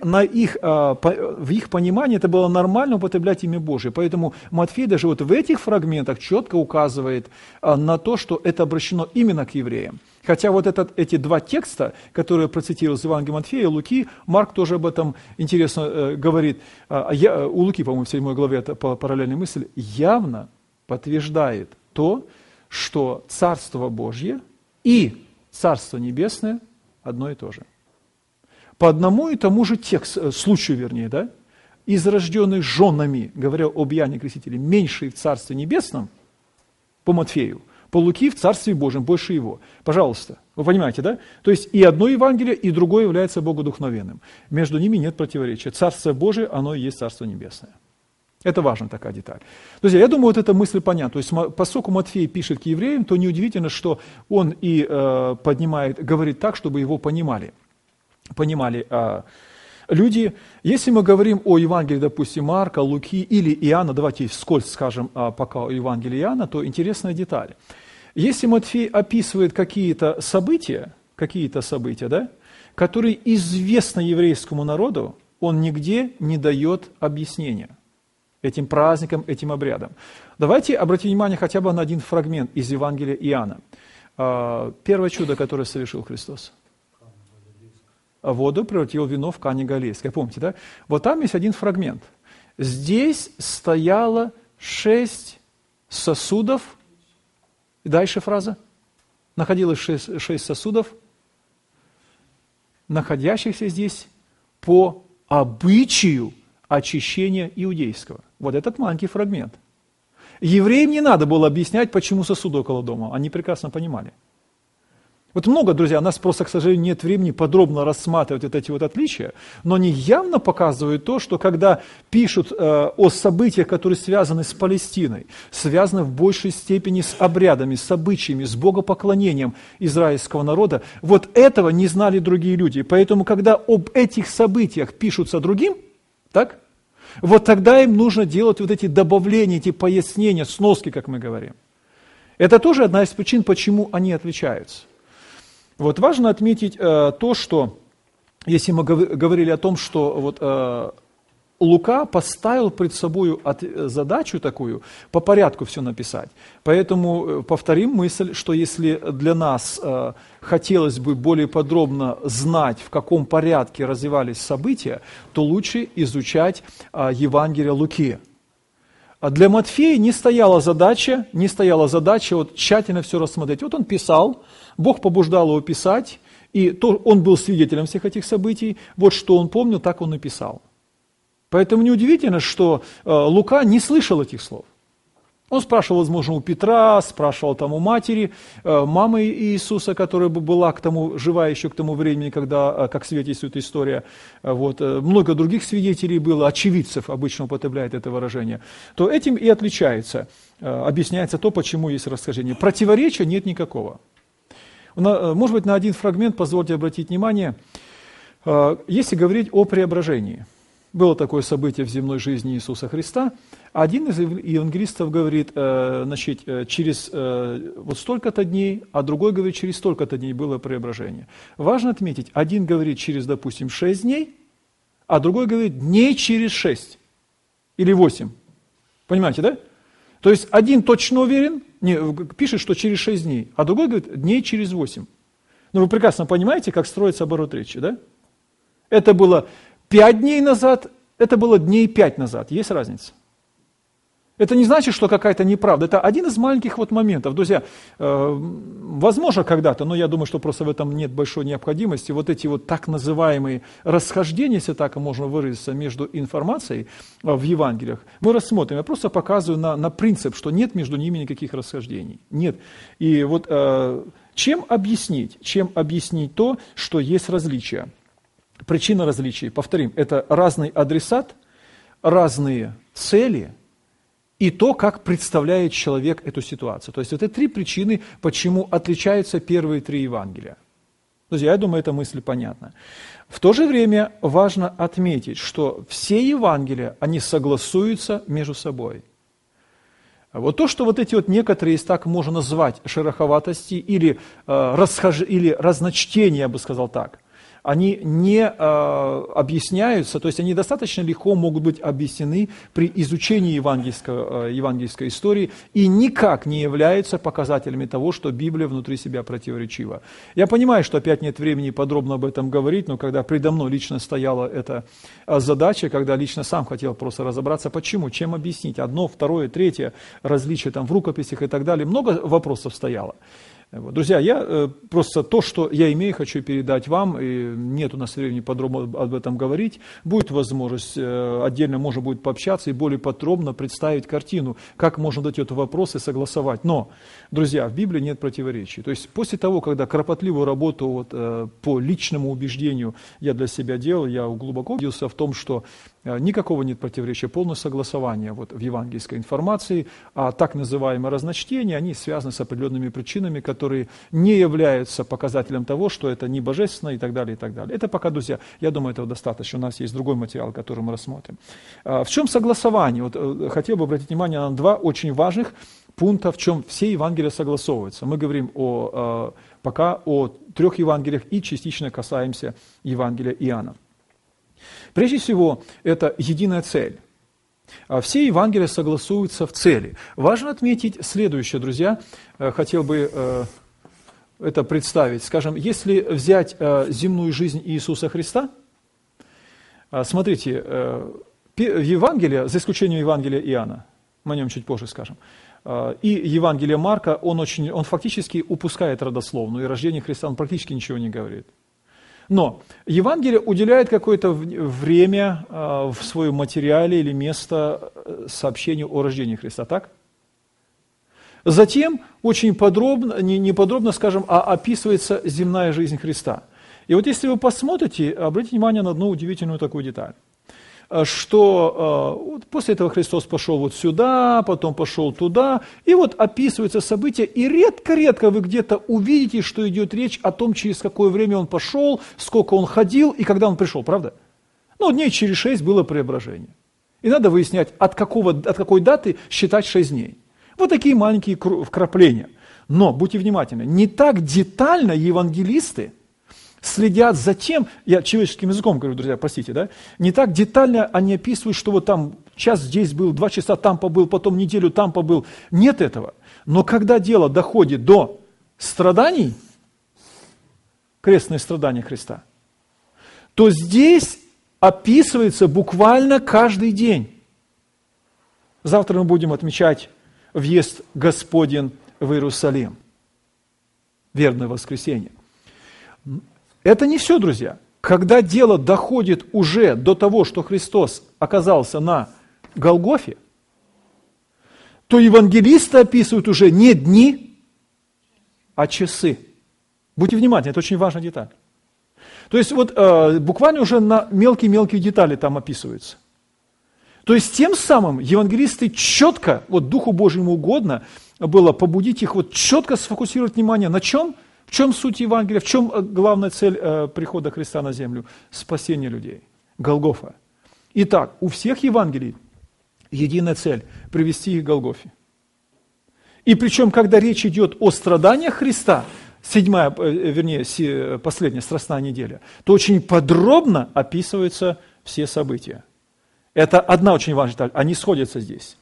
понимании это было нормально употреблять имя Божие. Поэтому Матфей даже вот в этих фрагментах четко указывает на то, что это обращено именно к евреям. Хотя вот эти два текста, которые процитировал из Евангелия Матфея и Луки, Марк тоже об этом интересно говорит. У Луки, по-моему, в 7 главе, это параллельная мысль, явно подтверждает то, что Царство Божье и Царство Небесное одно и то же. По одному и тому же случаю, вернее, да? Из рожденных женами, говоря об Иоанне Крестителе, меньший в Царстве Небесном, по Матфею, по Луки в Царстве Божьем, больше его. Пожалуйста, вы понимаете, да? То есть и одно Евангелие, и другое является богодухновенным. Между ними нет противоречия. Царство Божие, оно и есть Царство Небесное. Это важная такая деталь. Друзья, я думаю, вот эта мысль понятна. То есть, поскольку Матфей пишет к евреям, то неудивительно, что он и говорит так, чтобы его понимали. Понимали люди. Если мы говорим о Евангелии, допустим, Марка, Луки или Иоанна, давайте вскользь скажем пока о Евангелии Иоанна, то интересная деталь. Если Матфей описывает какие-то события, да, которые известны еврейскому народу, он нигде не дает объяснения этим праздникам, этим обрядам. Давайте обратим внимание хотя бы на один фрагмент из Евангелия Иоанна. Первое чудо, которое совершил Христос. Воду превратил в вино в Кане Галилейской. Помните, да? Вот там есть один фрагмент. Здесь стояло 6 сосудов. И дальше фраза. Находилось 6 сосудов, находящихся здесь по обычаю очищения иудейского. Вот этот маленький фрагмент. Евреям не надо было объяснять, почему сосуды около дома. Они прекрасно понимали. Вот много, друзья, у нас просто, к сожалению, нет времени подробно рассматривать вот эти вот отличия, но они явно показывают то, что когда пишут о событиях, которые связаны с Палестиной, связаны в большей степени с обрядами, с обычаями, с богопоклонением израильского народа, вот этого не знали другие люди. Поэтому, когда об этих событиях пишутся другим, так, вот тогда им нужно делать вот эти добавления, эти пояснения, сноски, как мы говорим. Это тоже одна из причин, почему они отличаются. Вот важно отметить то, что, если мы говорили о том, что вот, Лука поставил пред собой задачу такую, по порядку все написать. Поэтому повторим мысль, что если для нас хотелось бы более подробно знать, в каком порядке развивались события, то лучше изучать Евангелие Луки. А для Матфея не стояла задача вот тщательно все рассмотреть. Вот он писал, Бог побуждал его писать, и он был свидетелем всех этих событий. Вот что он помнил, так он и писал. Поэтому неудивительно, что Лука не слышал этих слов. Он спрашивал, возможно, у Петра, спрашивал там у матери, мамы Иисуса, которая была жива еще к тому времени, когда, как свидетельствует история, вот, много других свидетелей было, очевидцев обычно употребляет это выражение, то этим и отличается, объясняется то, почему есть расхождение. Противоречия нет никакого. Может быть, на один фрагмент позвольте обратить внимание, если говорить о преображении. Было такое событие в земной жизни Иисуса Христа. Один из евангелистов говорит, значит, через вот столько-то дней, а другой говорит, через столько-то дней было преображение. Важно отметить, один говорит через, допустим, 6 дней, а другой говорит дней через 6 или 8. Понимаете, да? То есть один точно уверен, пишет, что через 6 дней, а другой говорит дней через 8. Ну вы прекрасно понимаете, как строится оборот речи, да? Это было 5 дней назад, это было дней 5 назад. Есть разница? Это не значит, что какая-то неправда. Это один из маленьких вот моментов. Друзья, возможно когда-то, но я думаю, что просто в этом нет большой необходимости. Вот эти вот так называемые расхождения, если так можно выразиться, между информацией в Евангелиях, мы рассмотрим. Я просто показываю на принцип, что нет между ними никаких расхождений. Нет. И вот чем объяснить то, что есть различия? Причина различий, повторим, это разный адресат, разные цели и то, как представляет человек эту ситуацию. То есть это 3 причины, почему отличаются первые 3 Евангелия. Друзья, я думаю, эта мысль понятна. В то же время важно отметить, что все Евангелия, они согласуются между собой. Вот то, что вот эти вот некоторые, если так можно назвать, шероховатости или разночтения, я бы сказал так, они не объясняются, то есть они достаточно легко могут быть объяснены при изучении евангельской истории и никак не являются показателями того, что Библия внутри себя противоречива. Я понимаю, что опять нет времени подробно об этом говорить, но когда предо мной лично стояла эта задача, когда лично сам хотел просто разобраться, почему, чем объяснить, 1, 2, 3 различия там в рукописях и так далее, много вопросов стояло. Друзья, я просто то, что я имею, хочу передать вам, и нет у нас времени подробно об этом говорить. Будет возможность, отдельно можно будет пообщаться и более подробно представить картину, как можно дать этот вопрос и согласовать. Но, друзья, в Библии нет противоречий. То есть после того, когда кропотливую работу вот, по личному убеждению я для себя делал, я глубоко убедился в том, что никакого нет противоречия, полное согласование вот в евангельской информации, а так называемые разночтения, они связаны с определенными причинами, которые не являются показателем того, что это не божественно и так далее, и так далее. Это пока, друзья, я думаю, этого достаточно. У нас есть другой материал, который мы рассмотрим. В чем согласование? Вот, хотел бы обратить внимание на 2 очень важных пункта, в чем все Евангелия согласовываются. Мы говорим пока о 3 Евангелиях и частично касаемся Евангелия Иоанна. Прежде всего, это единая цель. Все Евангелия согласуются в цели. Важно отметить следующее, друзья. Хотел бы это представить. Скажем, если взять земную жизнь Иисуса Христа, смотрите, Евангелие, за исключением Евангелия Иоанна, мы о нем чуть позже скажем, и Евангелие Марка, он фактически упускает родословную, и рождение Христа он практически ничего не говорит. Но Евангелие уделяет какое-то время в своем материале или место сообщению о рождении Христа, так? Затем очень подробно, не подробно, скажем, а описывается земная жизнь Христа. И вот если вы посмотрите, обратите внимание на одну удивительную такую деталь, что вот после этого Христос пошел вот сюда, потом пошел туда, и вот описываются события, и редко-редко вы где-то увидите, что идет речь о том, через какое время он пошел, сколько он ходил и когда он пришел, правда? Ну, дней через 6 было преображение. И надо выяснять, от какой даты считать 6 дней. Вот такие маленькие вкрапления. Но, будьте внимательны, не так детально евангелисты следят за тем, я человеческим языком говорю, друзья, простите, да, не так детально они описывают, что вот там час здесь был, 2 часа там побыл, потом неделю там побыл. Нет этого. Но когда дело доходит до страданий, крестные страдания Христа, то здесь описывается буквально каждый день. Завтра мы будем отмечать въезд Господень в Иерусалим. Вербное воскресенье. Это не все, друзья. Когда дело доходит уже до того, что Христос оказался на Голгофе, то евангелисты описывают уже не дни, а часы. Будьте внимательны, это очень важная деталь. То есть вот буквально уже на мелкие-мелкие детали там описываются. То есть тем самым евангелисты четко, вот Духу Божьему угодно было побудить их вот четко сфокусировать внимание на чем? В чем суть Евангелия, в чем главная цель прихода Христа на землю? Спасение людей. Голгофа. Итак, у всех Евангелий единая цель – привести их к Голгофе. И причем, когда речь идет о страданиях Христа, последняя страстная неделя, то очень подробно описываются все события. Это одна очень важная деталь, они сходятся здесь.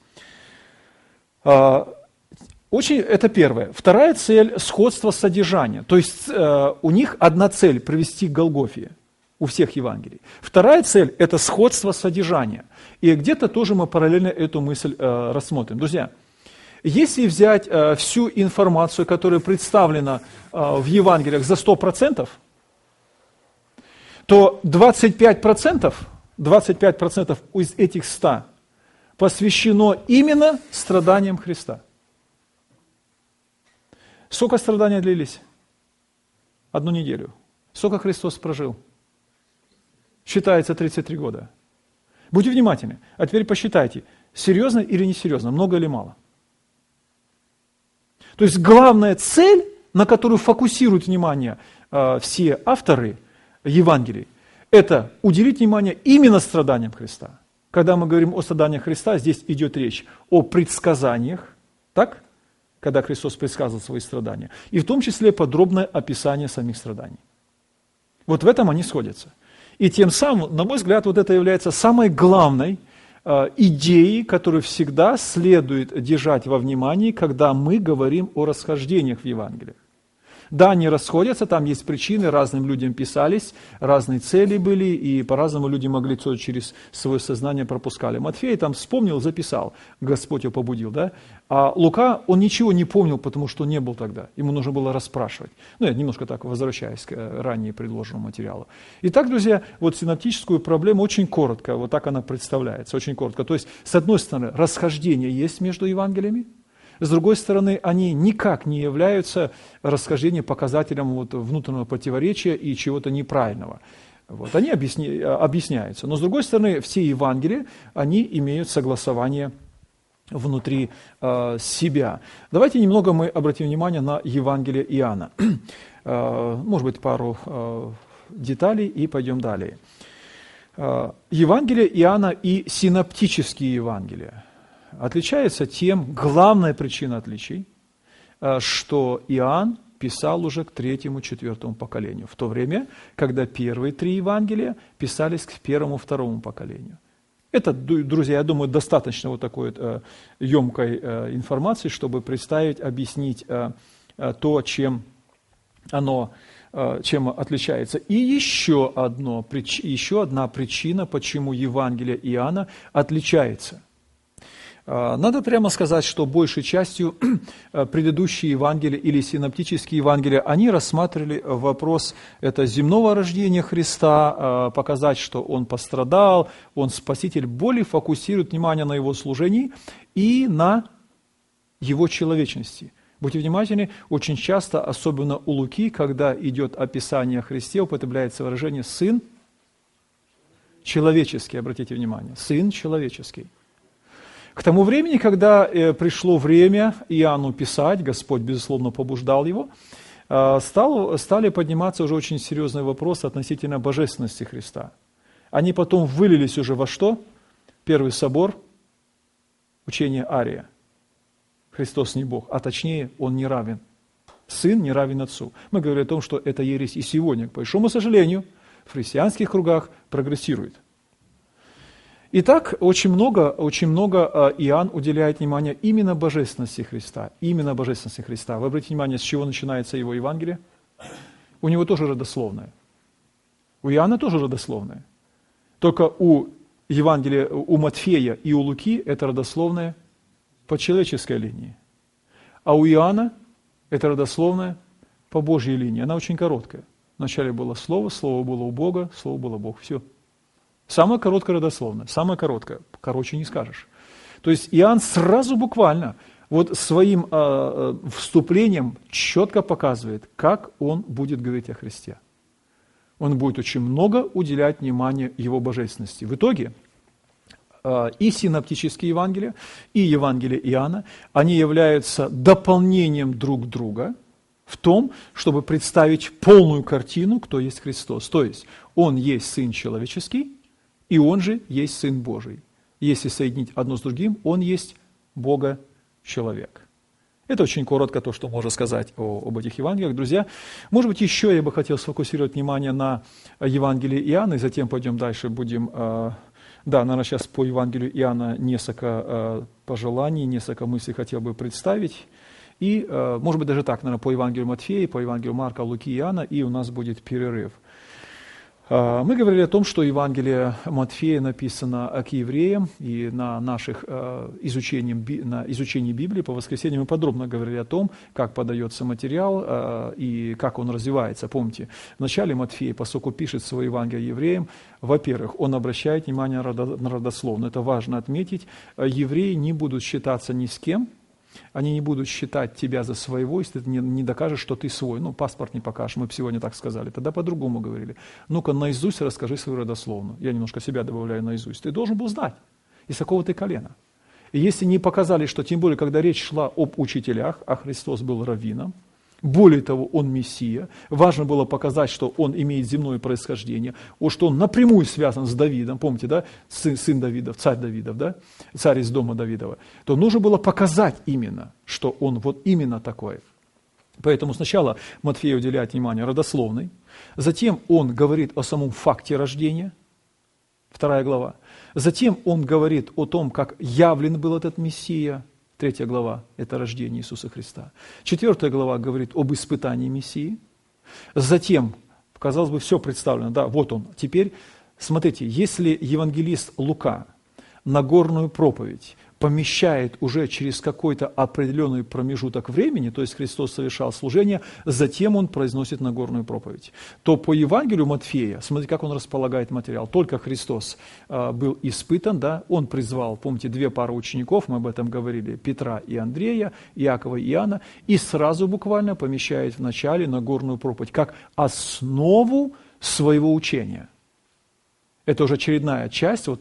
Это первое. Вторая цель – сходство содержания. То есть у них одна цель – привести к Голгофе, у всех Евангелий. Вторая цель – это сходство содержания. И где-то тоже мы параллельно эту мысль рассмотрим. Друзья, если взять всю информацию, которая представлена в Евангелиях за 100%, то 25% из этих 100 посвящено именно страданиям Христа. Сколько страдания длились? 1 неделю. Сколько Христос прожил? Считается 33 года. Будьте внимательны. А теперь посчитайте, серьезно или несерьезно, много или мало. То есть главная цель, на которую фокусируют внимание все авторы Евангелий, это уделить внимание именно страданиям Христа. Когда мы говорим о страданиях Христа, здесь идет речь о предсказаниях, так? Когда Христос предсказывал свои страдания, и в том числе подробное описание самих страданий. Вот в этом они сходятся. И тем самым, на мой взгляд, вот это является самой главной идеей, которую всегда следует держать во внимании, когда мы говорим о расхождениях в Евангелиях. Да, они расходятся, там есть причины, разным людям писались, разные цели были, и по-разному люди могли то через свое сознание пропускали. Матфей там вспомнил, записал, Господь его побудил, да? А Лука, он ничего не помнил, потому что не был тогда, ему нужно было расспрашивать. Ну, я немножко так возвращаюсь к ранее предложенному материалу. Итак, друзья, вот синоптическую проблему очень коротко, вот так она представляется, очень коротко. То есть, с одной стороны, расхождение есть между Евангелиями, с другой стороны, они никак не являются расхождением, показателем вот внутреннего противоречия и чего-то неправильного. Вот. Они объясняются. Но с другой стороны, все Евангелия, они имеют согласование внутри себя. Давайте немного мы обратим внимание на Евангелие Иоанна. Может быть, пару деталей и пойдем далее. Евангелие Иоанна и синоптические Евангелия отличается тем, главная причина отличий, что Иоанн писал уже к 3-4 поколению, в то время, когда первые 3 Евангелия писались к 1-2 поколению. Это, друзья, я думаю, достаточно вот такой емкой информации, чтобы представить, объяснить то, чем отличается. И еще одна причина, почему Евангелие Иоанна отличается. Надо прямо сказать, что большей частью предыдущие Евангелия или синоптические Евангелия, они рассматривали вопрос это земного рождения Христа, показать, что Он пострадал, Он Спаситель, более фокусирует внимание на Его служении и на Его человечности. Будьте внимательны, очень часто, особенно у Луки, когда идет описание о Христе, употребляется выражение «сын человеческий», обратите внимание, «сын человеческий». К тому времени, когда пришло время Иоанну писать, Господь, безусловно, побуждал его, стали подниматься уже очень серьезные вопросы относительно божественности Христа. Они потом вылились уже во что? Первый собор, учение Ария. Христос не Бог, а точнее, Он не равен. Сын не равен Отцу. Мы говорим о том, что эта ересь и сегодня, к большому сожалению, в христианских кругах прогрессирует. Итак, очень много Иоанн уделяет внимание именно божественности Христа. Именно божественности Христа. Вы обратите внимание, с чего начинается его Евангелие? У него тоже родословное. У Иоанна тоже родословное. Только у Евангелие у Матфея и у Луки – это родословная по человеческой линии. А у Иоанна – это родословная по Божьей линии. Она очень короткая. Вначале было Слово, Слово было у Бога, Слово было Бог. Все. Самая короткая родословная, самая короткая. Короче не скажешь. То есть Иоанн сразу буквально вот своим вступлением четко показывает, как он будет говорить о Христе. Он будет очень много уделять внимания его божественности. В итоге и синоптические Евангелия, и Евангелие Иоанна, они являются дополнением друг друга в том, чтобы представить полную картину, кто есть Христос. То есть, Он есть Сын человеческий, и Он же есть Сын Божий. Если соединить одно с другим, Он есть Бога-человек. Это очень коротко то, что можно сказать об этих Евангелиях. Друзья, может быть, еще я бы хотел сфокусировать внимание на Евангелии Иоанна, и затем пойдем дальше, будем... Да, наверное, сейчас по Евангелию Иоанна несколько пожеланий, несколько мыслей хотел бы представить. И, может быть, даже так, наверное, по Евангелию Матфея, по Евангелию Марка, Луки и Иоанна, и у нас будет перерыв. Мы говорили о том, что Евангелие Матфея написано к евреям, и на наших изучении Библии по воскресеньям мы подробно говорили о том, как подается материал и как он развивается. Помните, в начале Матфея, поскольку пишет свое Евангелие евреям, во-первых, он обращает внимание на родословную. Это важно отметить. Евреи не будут считаться ни с кем, они не будут считать тебя за своего, если ты не докажешь, что ты свой. Ну, паспорт не покажешь, мы бы сегодня так сказали. Тогда по-другому говорили. Ну-ка, наизусть расскажи свою родословную. Я немножко себя добавляю наизусть. Ты должен был знать, из какого ты колена. И если не показали, что, тем более, когда речь шла об учителях, а Христос был раввином, более того, он Мессия, важно было показать, что он имеет земное происхождение, что он напрямую связан с Давидом, помните, да, сын Давидов, царь Давидов, да, царь из дома Давидова, то нужно было показать именно, что он вот именно такой. Поэтому сначала Матфей уделяет внимание родословной, затем он говорит о самом факте рождения, 2 глава, затем он говорит о том, как явлен был этот Мессия, 3 глава – это рождение Иисуса Христа. 4 глава говорит об испытании Мессии. Затем, казалось бы, все представлено. Да, вот он. Теперь, смотрите, если евангелист Лука Нагорную проповедь помещает уже через какой-то определенный промежуток времени, то есть Христос совершал служение, затем он произносит Нагорную проповедь, то по Евангелию Матфея, смотрите, как он располагает материал. Только Христос был испытан, да, он призвал, помните, 2 пары учеников, мы об этом говорили, Петра и Андрея, Иакова и Иоанна, и сразу буквально помещает в начале Нагорную проповедь, как основу своего учения. Это уже очередная часть, вот,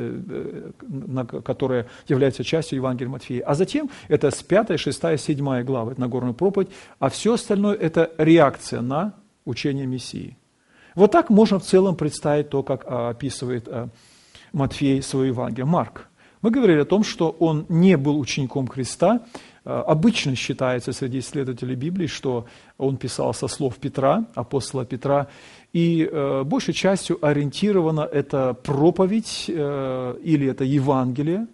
которая является частью Евангелия Матфея. А затем это с 5, 6, 7 главы, это Нагорная проповедь, а все остальное это реакция на учение Мессии. Вот так можно в целом представить то, как описывает Матфей свое Евангелие. Марк. Мы говорили о том, что он не был учеником Христа. Обычно считается среди исследователей Библии, что он писал со слов Петра, апостола Петра, и большей частью ориентирована эта проповедь или это Евангелие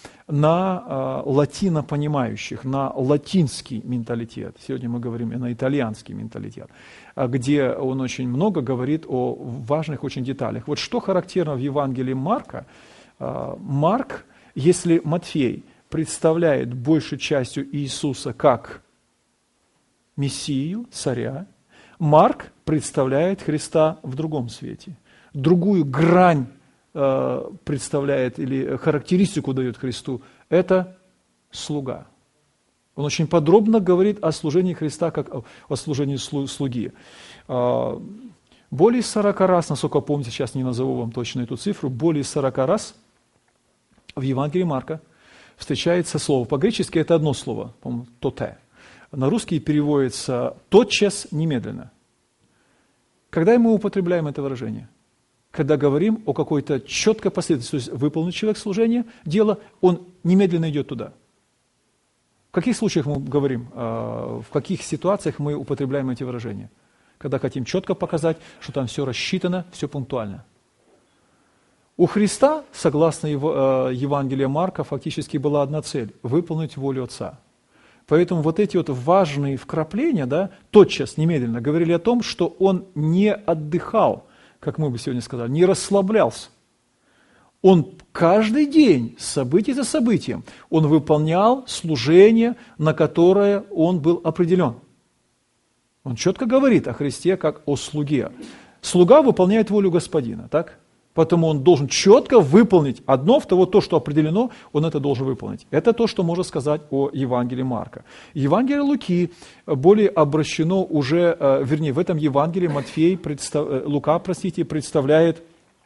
на латинопонимающих, на латинский менталитет. Сегодня мы говорим и на итальянский менталитет, где он очень много говорит о важных очень деталях. Вот что характерно в Евангелии Марка, Марк, если Матфей представляет большей частью Иисуса как Мессию, царя, Марк представляет Христа в другом свете. Другую грань представляет или характеристику дает Христу – это слуга. Он очень подробно говорит о служении Христа как о служении слуги. Более 40 раз, насколько помните, сейчас не назову вам точно эту цифру, более 40 раз в Евангелии Марка встречается слово. По-гречески это одно слово, по-моему, «тоте». На русский переводится «тотчас, немедленно». Когда мы употребляем это выражение? Когда говорим о какой-то четкой последовательности, то есть выполнил человек служение, дело, он немедленно идет туда. В каких случаях мы говорим, в каких ситуациях мы употребляем эти выражения? Когда хотим четко показать, что там все рассчитано, все пунктуально. У Христа, согласно Евангелию Марка, фактически была одна цель – выполнить волю Отца. Поэтому вот эти вот важные вкрапления, да, тотчас, немедленно, говорили о том, что он не отдыхал, как мы бы сегодня сказали, не расслаблялся. Он каждый день, событие за событием, он выполнял служение, на которое он был определен. Он четко говорит о Христе как о слуге. Слуга выполняет волю Господина, так? Поэтому он должен четко выполнить одно, то, что определено, он это должен выполнить. Это то, что можно сказать о Евангелии Марка. Евангелие Луки более обращено уже, в этом Евангелии Лука представляет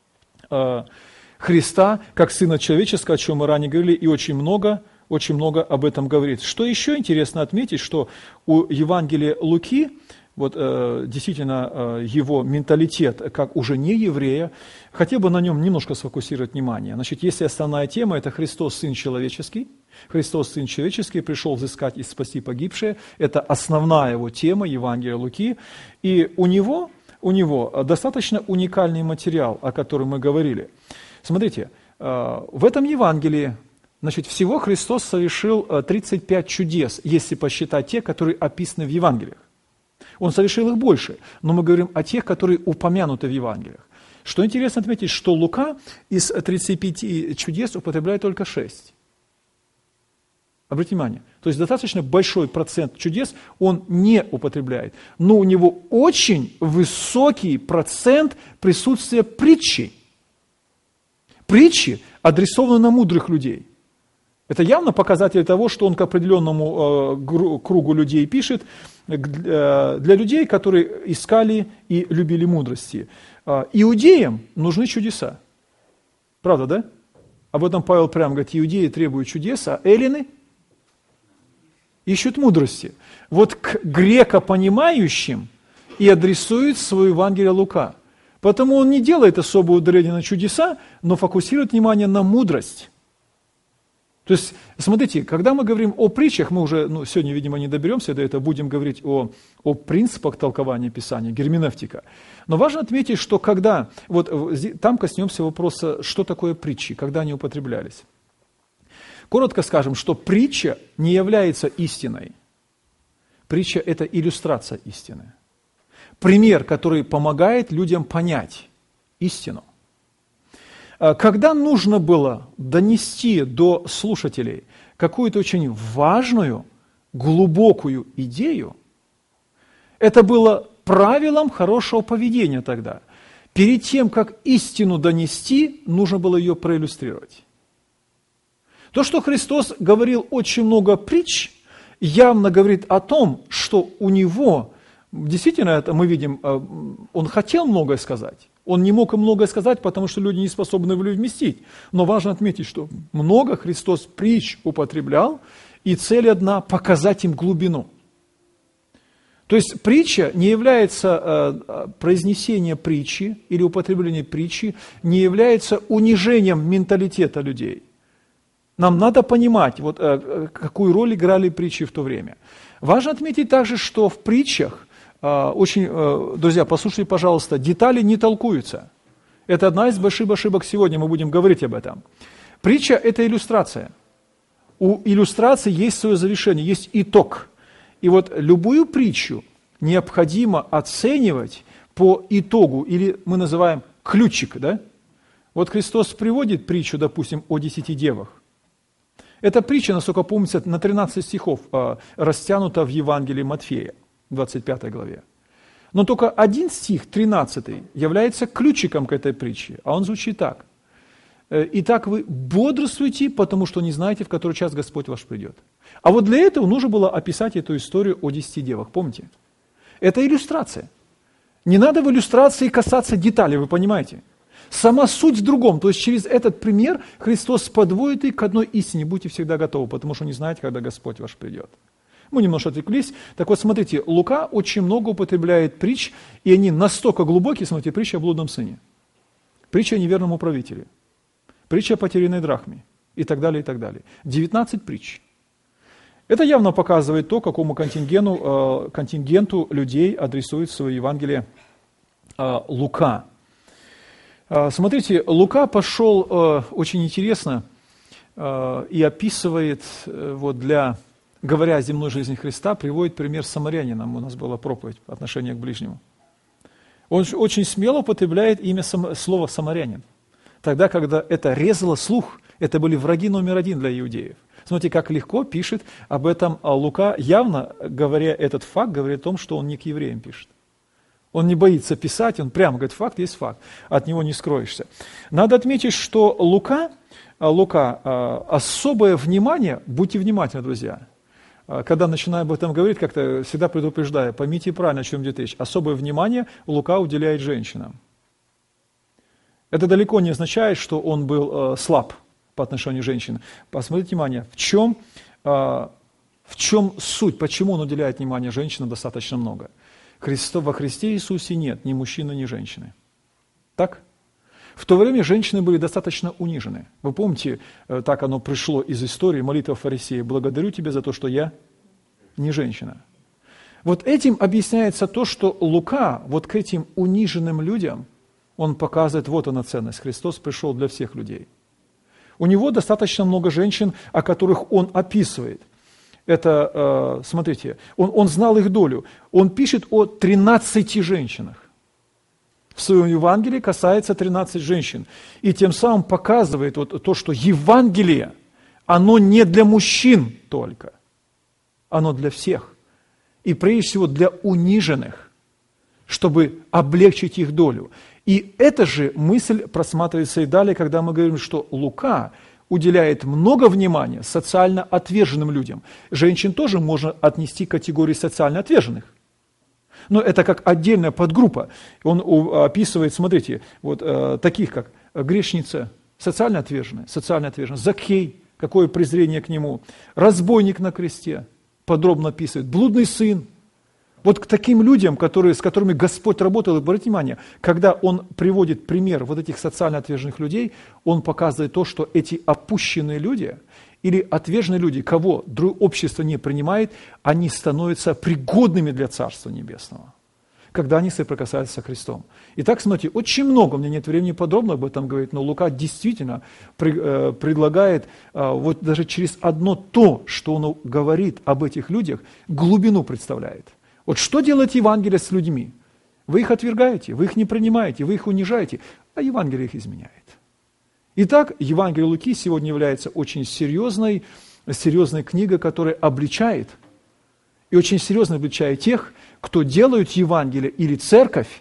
Христа как Сына Человеческого, о чем мы ранее говорили, и очень много об этом говорит. Что еще интересно отметить, что у Евангелия Луки, действительно его менталитет, как уже не еврея, хотел бы на нем немножко сфокусировать внимание. Значит, если основная тема – это Христос, Сын Человеческий, Христос, Сын Человеческий, пришел взыскать и спасти погибшие, это основная его тема Евангелия Луки, и у него достаточно уникальный материал, о котором мы говорили. Смотрите, в этом Евангелии, значит, всего Христос совершил 35 чудес, если посчитать те, которые описаны в Евангелиях. Он совершил их больше, но мы говорим о тех, которые упомянуты в Евангелиях. Что интересно отметить, что Лука из 35 чудес употребляет только 6. Обратите внимание, то есть достаточно большой процент чудес он не употребляет, но у него очень высокий процент присутствия притчи. Притчи адресованы на мудрых людей. Это явно показатель того, что он к определенному кругу людей пишет, для людей, которые искали и любили мудрости. Иудеям нужны чудеса. Правда, да? Об этом Павел прямо говорит, иудеи требуют чудес, а эллины ищут мудрости. Вот к грекопонимающим и адресует свое Евангелие Лука. Поэтому он не делает особого ударения на чудеса, но фокусирует внимание на мудрость. То есть, смотрите, когда мы говорим о притчах, мы уже сегодня, видимо, не доберемся до этого, будем говорить о принципах толкования Писания, герменевтика. Но важно отметить, что когда, там коснемся вопроса, что такое притчи, когда они употреблялись. Коротко скажем, что притча не является истиной. Притча – это иллюстрация истины. Пример, который помогает людям понять истину. Когда нужно было донести до слушателей какую-то очень важную, глубокую идею, это было правилом хорошего поведения тогда. Перед тем, как истину донести, нужно было ее проиллюстрировать. То, что Христос говорил очень много притч, явно говорит о том, что у него, действительно, это мы видим, он хотел многое сказать. Он не мог им многое сказать, потому что люди не способны были вместить. Но важно отметить, что много Христос притч употреблял, и цель одна – показать им глубину. То есть притча не является, произнесение притчи или употребление притчи не является унижением менталитета людей. Нам надо понимать, какую роль играли притчи в то время. Важно отметить также, что в притчах, друзья, послушайте, пожалуйста, детали не толкуются. Это одна из больших ошибок сегодня, мы будем говорить об этом. Притча – это иллюстрация. У иллюстрации есть свое завершение, есть итог. И любую притчу необходимо оценивать по итогу, или мы называем ключик, да? Христос приводит притчу, допустим, о 10 девах. Эта притча, насколько помнится, на 13 стихов растянута в Евангелии Матфея, 25 главе. Но только один стих, 13, является ключиком к этой притче, а он звучит так. «Итак вы бодрствуйте, потому что не знаете, в который час Господь ваш придет». А для этого нужно было описать эту историю о 10 девах, помните? Это иллюстрация. Не надо в иллюстрации касаться деталей, вы понимаете? Сама суть в другом. То есть через этот пример Христос подводит их к одной истине. Будьте всегда готовы, потому что не знаете, когда Господь ваш придет. Мы немножко отвлеклись. Так смотрите, Лука очень много употребляет притч, и они настолько глубокие. Смотрите, притча о блудном сыне, притча о неверном управителе, притча о потерянной драхме и так далее, и так далее. 19 притч. Это явно показывает то, какому контингенту людей адресует свое Евангелие Лука. Смотрите, Лука пошел очень интересно и описывает, говоря о земной жизни Христа, приводит пример с самарянином. У нас была проповедь по отношению к ближнему. Он очень смело употребляет слово «самарянин». тогда, когда это резало слух, это были враги номер один для иудеев. Смотрите, как легко пишет об этом Лука, явно говоря этот факт, говорит о том, что он не к евреям пишет. Он не боится писать, он прямо говорит, факт есть факт, от него не скроешься. Надо отметить, что Лука, особое внимание, будьте внимательны, друзья, когда начинаю об этом говорить, как-то всегда предупреждаю, поймите правильно, о чем идет речь. Особое внимание Лука уделяет женщинам. Это далеко не означает, что он был слаб по отношению к женщинам. Посмотрите внимание, в чем суть, почему он уделяет внимание женщинам достаточно много. Во Христе Иисусе нет ни мужчины, ни женщины. Так? В то время женщины были достаточно унижены. Вы помните, так оно пришло из истории, молитва фарисея: «Благодарю тебя за то, что я не женщина». Вот этим объясняется то, что Лука вот к этим униженным людям, он показывает, вот она ценность, Христос пришел для всех людей. У него достаточно много женщин, о которых он описывает. Это, смотрите, он знал их долю. Он пишет о 13 женщинах. В своем Евангелии касается 13 женщин. И тем самым показывает вот то, что Евангелие, оно не для мужчин только, оно для всех. И прежде всего для униженных, чтобы облегчить их долю. И эта же мысль просматривается и далее, когда мы говорим, что Лука уделяет много внимания социально отверженным людям. Женщин тоже можно отнести к категории социально отверженных. Но это как отдельная подгруппа. Он описывает, смотрите, вот таких как грешница, социально отверженная, Закхей, какое презрение к нему, разбойник на кресте, подробно описывает, блудный сын. Вот к таким людям, с которыми Господь работал, обратите внимание, когда Он приводит пример вот этих социально отверженных людей, Он показывает то, что эти опущенные люди или отверженные люди, кого общество не принимает, они становятся пригодными для Царства Небесного, когда они соприкасаются со Христом. Итак, смотрите, очень много, у меня нет времени подробно об этом говорить, но Лука действительно предлагает вот даже через одно то, что он говорит об этих людях, глубину представляет. Вот что делает Евангелие с людьми? Вы их отвергаете, вы их не принимаете, вы их унижаете, а Евангелие их изменяет. Итак, Евангелие Луки сегодня является очень серьезной книгой, которая обличает, и очень серьезно обличает тех, кто делают Евангелие или церковь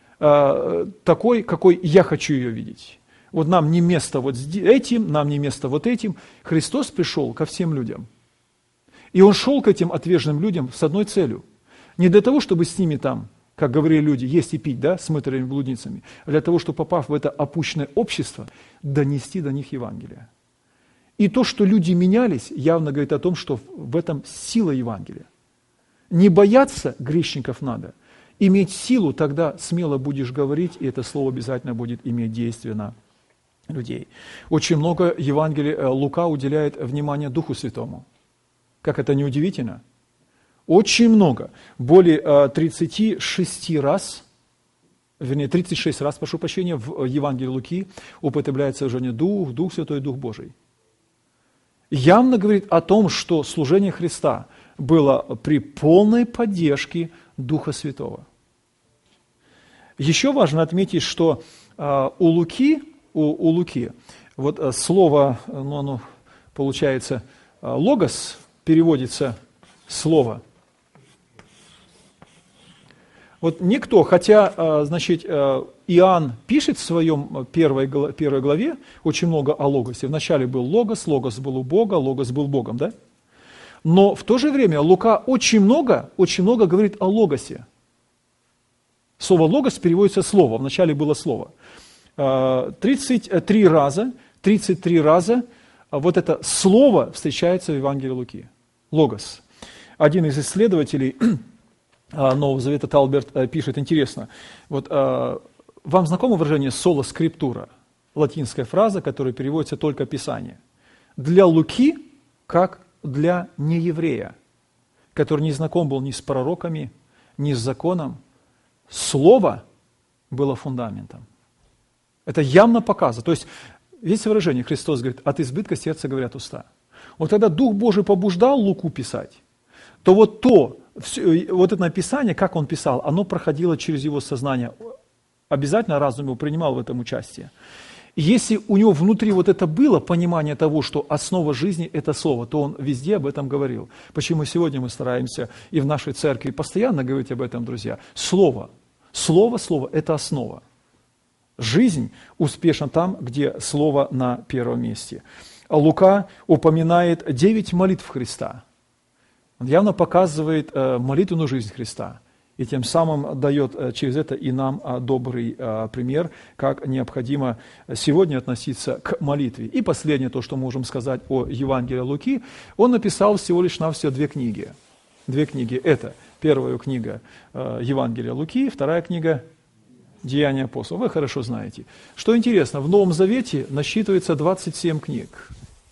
такой, какой я хочу ее видеть. Вот нам не место вот этим, нам не место вот этим. Христос пришел ко всем людям. И Он шел к этим отверженным людям с одной целью. Не для того, чтобы с ними там, как говорили люди, есть и пить, да, с мытарями, блудницами, а для того, чтобы, попав в это опущенное общество, донести до них Евангелие. И то, что люди менялись, явно говорит о том, что в этом сила Евангелия. Не бояться грешников надо, иметь силу, тогда смело будешь говорить, и это слово обязательно будет иметь действие на людей. Очень много Евангелия Лука уделяет внимание Духу Святому. Как это не удивительно? Очень много, более 36 раз, прошу прощения, в Евангелии Луки употребляется выражение Дух Святой, Дух Божий. Явно говорит о том, что служение Христа было при полной поддержке Духа Святого. Еще важно отметить, что у Луки, вот слово, оно получается, логос, переводится слово. Вот никто, хотя, значит, Иоанн пишет в своем первой главе очень много о логосе. Вначале был логос, логос был у Бога, логос был Богом, да? Но в то же время Лука очень много говорит о логосе. Слово логос переводится слово, вначале было слово. 33 раза вот это слово встречается в Евангелии Луки. Логос. Один из исследователей Нового Завета, Талберт, пишет, интересно, вот вам знакомо выражение «сола скриптура», латинская фраза, которая переводится только «Писание». Для Луки, как для нееврея, который не знаком был ни с пророками, ни с законом, слово было фундаментом. Это явно показывает. То есть, есть выражение, Христос говорит, от избытка сердца говорят уста. Вот когда Дух Божий побуждал Луку писать, то вот это написание, как он писал, оно проходило через его сознание. Обязательно разум его принимал в этом участие. И если у него внутри вот это было понимание того, что основа жизни – это Слово, то он везде об этом говорил. Почему сегодня мы стараемся и в нашей церкви постоянно говорить об этом, друзья? Слово. Слово – это основа. Жизнь успешна там, где Слово на первом месте. Лука упоминает 9 молитв Христа. Он явно показывает молитвенную жизнь Христа. И тем самым дает через это и нам добрый пример, как необходимо сегодня относиться к молитве. И последнее, то, что мы можем сказать о Евангелии Луки, он написал всего лишь навсего 2 книги. 2 книги – это первая книга Евангелия Луки, вторая книга Деяния апостолов. Вы хорошо знаете. Что интересно, в Новом Завете насчитывается 27 книг.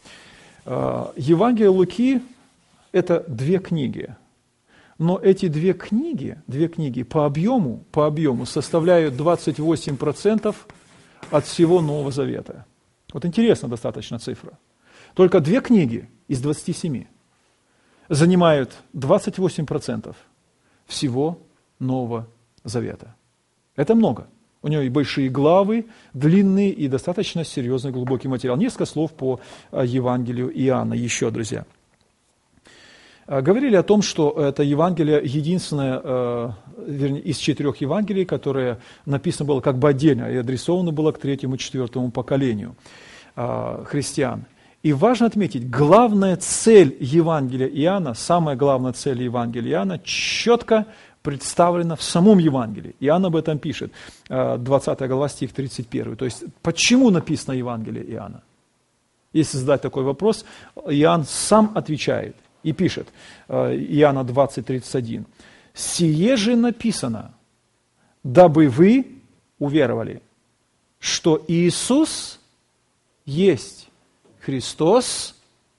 Евангелие Луки – это 2 книги. Но эти 2 книги по объему составляют 28% от всего Нового Завета. Вот интересно достаточно цифра. Только 2 книги из 27 занимают 28% всего Нового Завета. Это много. У него и большие главы, длинные и достаточно серьезный глубокий материал. Несколько слов по Евангелию Иоанна еще, друзья. Говорили о том, что это Евангелие единственное, вернее, из 4 Евангелий, которое написано было как бы отдельно и адресовано было к 3-му и 4-му поколению христиан. И важно отметить, главная цель Евангелия Иоанна, самая главная цель Евангелия Иоанна четко представлена в самом Евангелии. Иоанн об этом пишет, 20 глава, стих 31. То есть, почему написано Евангелие Иоанна? Если задать такой вопрос, Иоанн сам отвечает. И пишет, Иоанна 20:31, «Сие же написано, дабы вы уверовали, что Иисус есть Христос,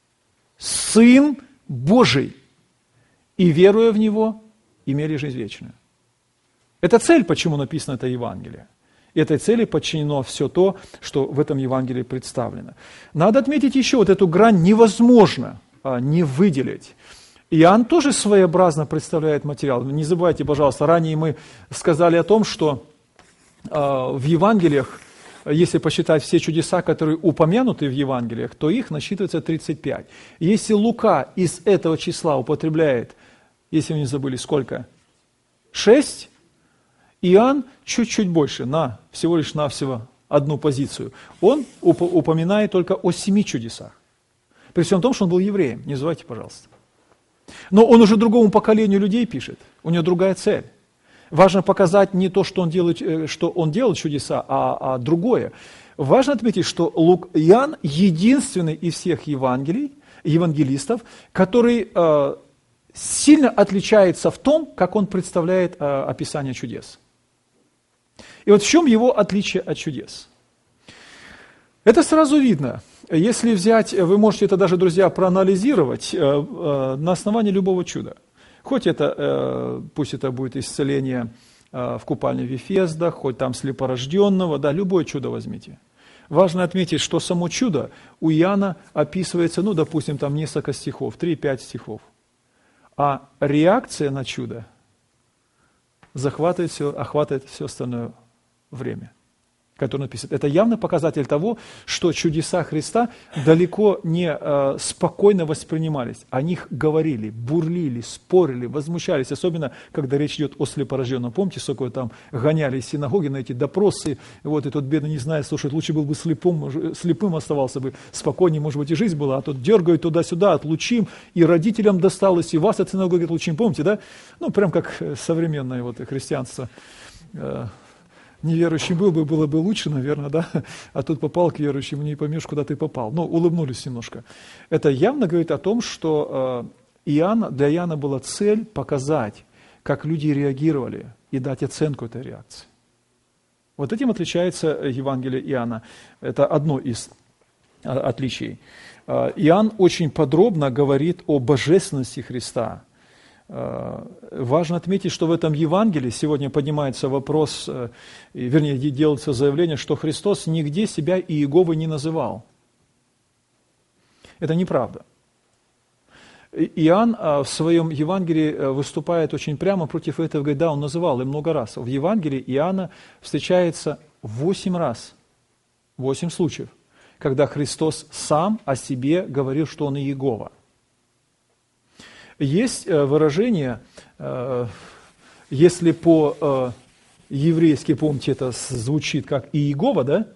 Сын Божий, и, веруя в Него, имели жизнь вечную». Это цель, почему написано это Евангелие. Этой цели подчинено все то, что в этом Евангелии представлено. Надо отметить еще, вот эту грань невозможно не выделить. Иоанн тоже своеобразно представляет материал. Не забывайте, пожалуйста, ранее мы сказали о том, что в Евангелиях, если посчитать все чудеса, которые упомянуты в Евангелиях, то их насчитывается 35. Если Лука из этого числа употребляет, если вы не забыли, сколько? 6, Иоанн чуть-чуть больше, всего лишь навсего одну позицию. Он упоминает только о 7 чудесах. При всем том, что он был евреем, не забывайте, пожалуйста. Но он уже другому поколению людей пишет, у него другая цель. Важно показать не то, что он делает чудеса, а другое. Важно отметить, что Иоанн единственный из всех евангелистов, который сильно отличается в том, как он представляет описание чудес. И вот в чем его отличие от чудес? Это сразу видно. Если взять, вы можете это даже, друзья, проанализировать на основании любого чуда. Хоть это, пусть это будет исцеление в купальне Вифезда, хоть там слепорожденного, да, любое чудо возьмите. Важно отметить, что само чудо у Иоанна описывается, допустим, там несколько стихов, 3-5 стихов. А реакция на чудо охватывает все остальное время, который написан. Это явный показатель того, что чудеса Христа далеко не спокойно воспринимались. О них говорили, бурлили, спорили, возмущались, особенно когда речь идет о слепорожденном. Помните, сколько там гоняли из синагоги на эти допросы, и тот бедный не знает, слушай, лучше был бы слепым оставался бы, спокойнее, может быть, и жизнь была, а тут дергают туда-сюда, отлучим, и родителям досталось, и вас от синагоги отлучим. Помните, да? Прям как современное христианство. Неверующий было бы лучше, наверное, да? А тут попал к верующему, не поймешь, куда ты попал. Улыбнулись немножко. Это явно говорит о том, что для Иоанна была цель показать, как люди реагировали, и дать оценку этой реакции. Вот этим отличается Евангелие Иоанна. Это одно из отличий. Иоанн очень подробно говорит о божественности Христа. Важно отметить, что в этом Евангелии сегодня поднимается вопрос, вернее, делается заявление, что Христос нигде себя Иеговой не называл. Это неправда. Иоанн в своем Евангелии выступает очень прямо против этого, говорит, да, он называл и много раз. В Евангелии Иоанна встречается 8 раз 8 случаев, когда Христос сам о себе говорил, что Он Иегова. Есть выражение, если по-еврейски, помните, это звучит как Иегова, да?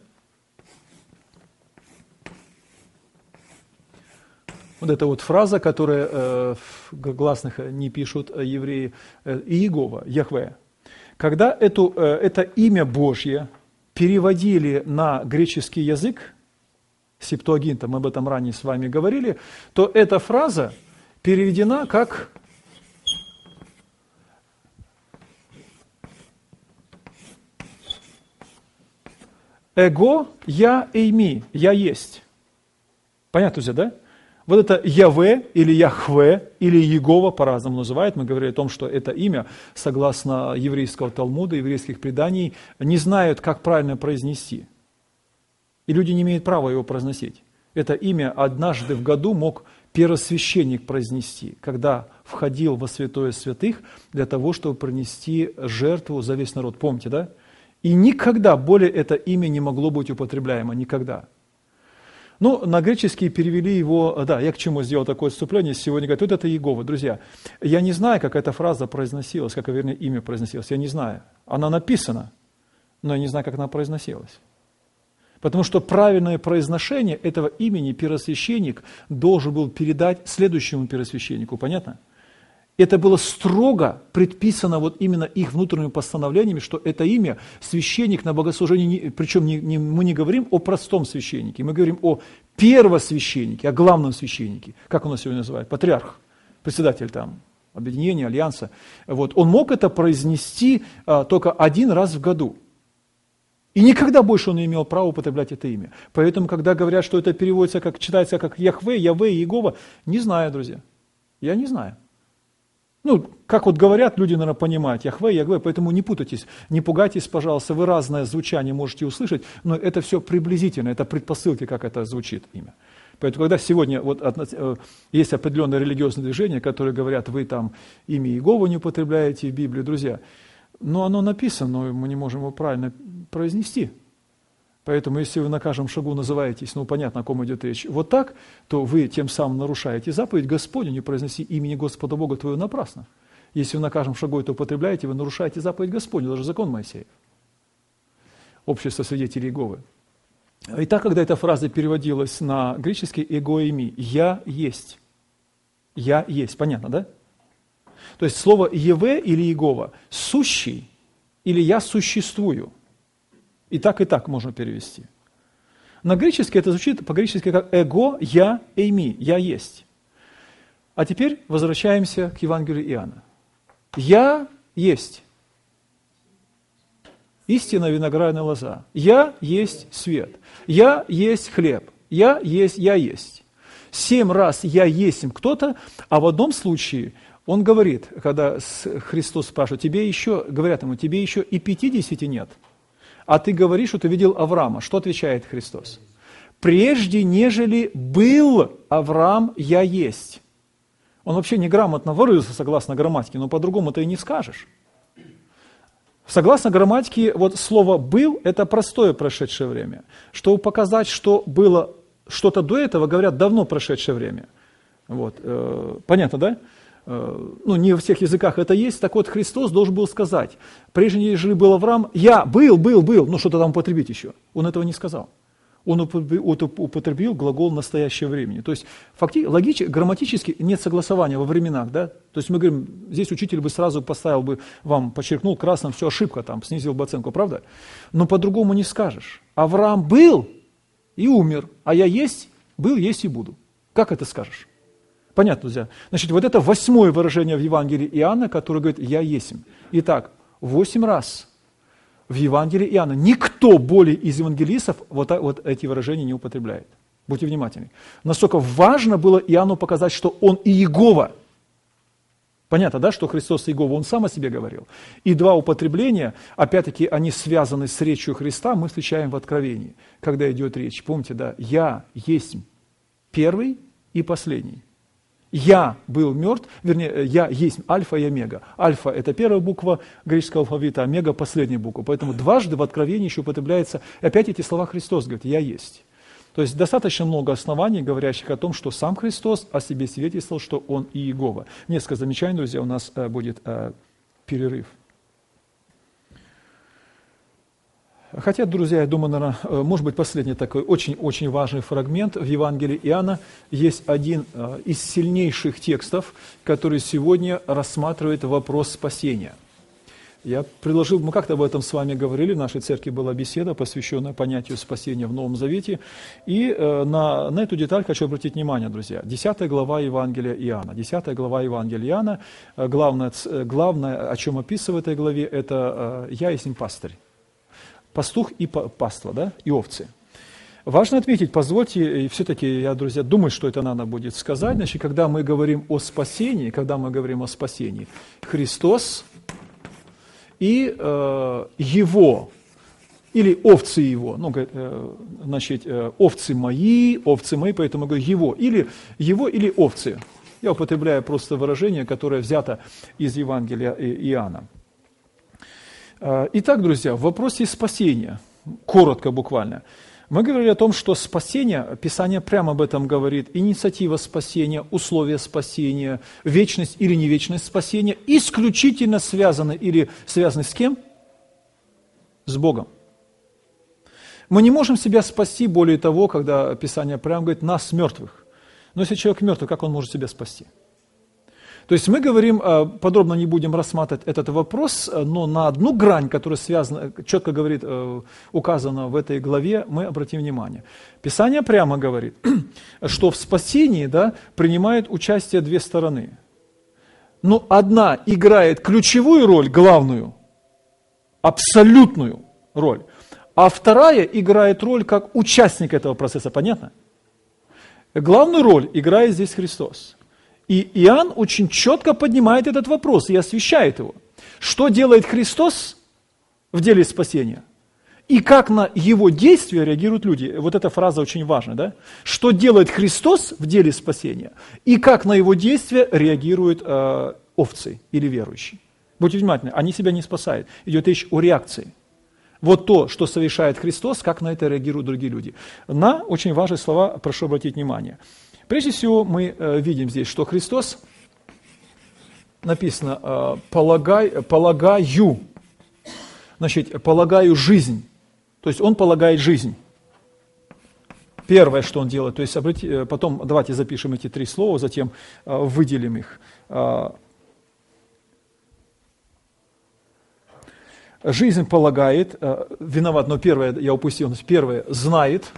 Вот эта вот фраза, которая в гласных не пишут евреи, Иегова, Яхве. Когда это имя Божье переводили на греческий язык, Септуагинта, мы об этом ранее с вами говорили, то эта фраза переведена как «эго я эйми», «я есть». Понятно, друзья, да? Вот это Яве или Яхве или Иегова по-разному называют. Мы говорили о том, что это имя, согласно еврейского Талмуда, еврейских преданий, не знают, как правильно произнести. И люди не имеют права его произносить. Это имя однажды в году мог первосвященник произнести, когда входил во святое святых для того, чтобы принести жертву за весь народ. Помните, да? И никогда более это имя не могло быть употребляемо. Никогда. Ну, на греческий перевели его, да, я к чему сделал такое отступление, сегодня говорят, вот это Иегова. Друзья, я не знаю, как эта фраза произносилась, как, вернее, имя произносилось, я не знаю. Она написана, но я не знаю, как она произносилась. Потому что правильное произношение этого имени первосвященник должен был передать следующему первосвященнику, понятно? Это было строго предписано вот именно их внутренними постановлениями, что это имя священник на богослужении, причем мы не говорим о простом священнике, мы говорим о первосвященнике, о главном священнике, как он нас сегодня называют, патриарх, председатель там объединения, альянса. Вот. Он мог это произнести только один раз в году. И никогда больше он не имел права употреблять это имя. Поэтому, когда говорят, что это переводится, как читается как Яхве, Яве, Иегова, не знаю, друзья, я не знаю. Ну, как вот говорят, люди, наверное, понимают, Яхве, Ягве, поэтому не путайтесь, не пугайтесь, пожалуйста, вы разное звучание можете услышать, но это все приблизительно, это предпосылки, как это звучит имя. Поэтому, когда сегодня вот есть определенное религиозное движение, которые говорят, вы там имя Иегову не употребляете в Библии, друзья, но оно написано, но мы не можем его правильно произнести. Поэтому, если вы на каждом шагу называетесь, ну, понятно, о ком идет речь, вот так, то вы тем самым нарушаете заповедь Господню, не произноси имени Господа Бога твоего напрасно. Если вы на каждом шагу это употребляете, вы нарушаете заповедь Господню, даже закон Моисеев. Общество свидетелей Иеговы. Итак, когда эта фраза переводилась на греческий «эго эми», «я есть». «Я есть», понятно, да? То есть слово «еве» или «иегова» – «сущий» или «я существую». И так можно перевести. На греческий это звучит по-гречески как «эго я эйми», «я есть». А теперь возвращаемся к Евангелию Иоанна. «Я есть». Истинная виноградная лоза. «Я есть свет». «Я есть хлеб». «Я есть». 7 раз «я есть» кто-то, а в одном случае он говорит, когда Христос спрашивает, говорят ему, тебе еще и 50 нет. А ты говоришь, что ты видел Авраама. Что отвечает Христос? Прежде, нежели был Авраам, я есть. Он вообще неграмотно выразился, согласно грамматике, но по-другому ты и не скажешь. Согласно грамматике, вот слово «был» – это простое прошедшее время. Чтобы показать, что было что-то до этого, говорят «давно прошедшее время». Вот. Понятно, да? Ну, не во всех языках это есть, так вот Христос должен был сказать, прежде нежели был Авраам, я был, ну что-то там употребить еще. Он этого не сказал. Он употребил глагол настоящего времени. То есть, фактически, грамматически нет согласования во временах, да? То есть мы говорим, здесь учитель бы сразу поставил бы, вам подчеркнул красным, все, ошибка там, снизил бы оценку, правда? Но по-другому не скажешь. Авраам был и умер, а я есть, был, есть и буду. Как это скажешь? Понятно, друзья? Значит, вот это 8-е выражение в Евангелии Иоанна, которое говорит «я есмь». Итак, 8 раз в Евангелии Иоанна никто более из евангелистов вот эти выражения не употребляет. Будьте внимательны. Насколько важно было Иоанну показать, что он Иегова. Понятно, да, что Христос Иегова, он сам о себе говорил. И 2 употребления, опять-таки, они связаны с речью Христа, мы встречаем в Откровении, когда идет речь. Помните, да, «я есмь первый и последний». Я был мертв, вернее, я есть альфа и омега. Альфа – это первая буква греческого алфавита, омега – последняя буква. Поэтому дважды в Откровении еще употребляется, опять эти слова Христос говорит, я есть. То есть достаточно много оснований, говорящих о том, что сам Христос о себе свидетельствовал, что Он и Иегова. Несколько замечаний, друзья, у нас будет перерыв. Хотя, друзья, я думаю, наверное, может быть, последний такой очень-очень важный фрагмент в Евангелии Иоанна. Есть один из сильнейших текстов, который сегодня рассматривает вопрос спасения. Я предложил, мы как-то об этом с вами говорили, в нашей церкви была беседа, посвященная понятию спасения в Новом Завете. И на эту деталь хочу обратить внимание, друзья. 10 глава Евангелия Иоанна. 10 глава Евангелия Иоанна, главное, о чем описывает в этой главе, это «Я есть пастырь». Пастух и паства, да, и овцы. Важно отметить, позвольте, и все-таки я, друзья, думаю, что это надо будет сказать, значит, когда мы говорим о спасении, Христос и Его, или овцы Его, значит, овцы мои, поэтому я говорю Его, или овцы. Я употребляю просто выражение, которое взято из Евангелия Иоанна. Итак, друзья, в вопросе спасения, коротко буквально, мы говорили о том, что спасение, Писание прямо об этом говорит, инициатива спасения, условия спасения, вечность или невечность спасения исключительно связаны с кем? С Богом. Мы не можем себя спасти, более того, когда Писание прямо говорит, нас мертвых. Но если человек мертвый, как он может себя спасти? То есть мы говорим, подробно не будем рассматривать этот вопрос, но на одну грань, которая связана, четко говорит, указана в этой главе, мы обратим внимание. Писание прямо говорит, что в спасении, да, принимают участие две стороны. Но одна играет ключевую роль, главную, абсолютную роль, а вторая играет роль как участник этого процесса, понятно? Главную роль играет здесь Христос. И Иоанн очень четко поднимает этот вопрос и освещает его. Что делает Христос в деле спасения? И как на его действия реагируют люди? Вот эта фраза очень важна, да? Что делает Христос в деле спасения? И как на его действия реагируют овцы или верующие? Будьте внимательны, они себя не спасают. Идет речь о реакции. Вот то, что совершает Христос, как на это реагируют другие люди. На очень важные слова прошу обратить внимание. Прежде всего, мы видим здесь, что Христос, написано, полагаю, значит, полагаю жизнь. То есть Он полагает жизнь. Первое, что Он делает, то есть потом давайте запишем эти три слова, затем выделим их. Жизнь полагает, виноват, но первое, я упустил, первое, знает.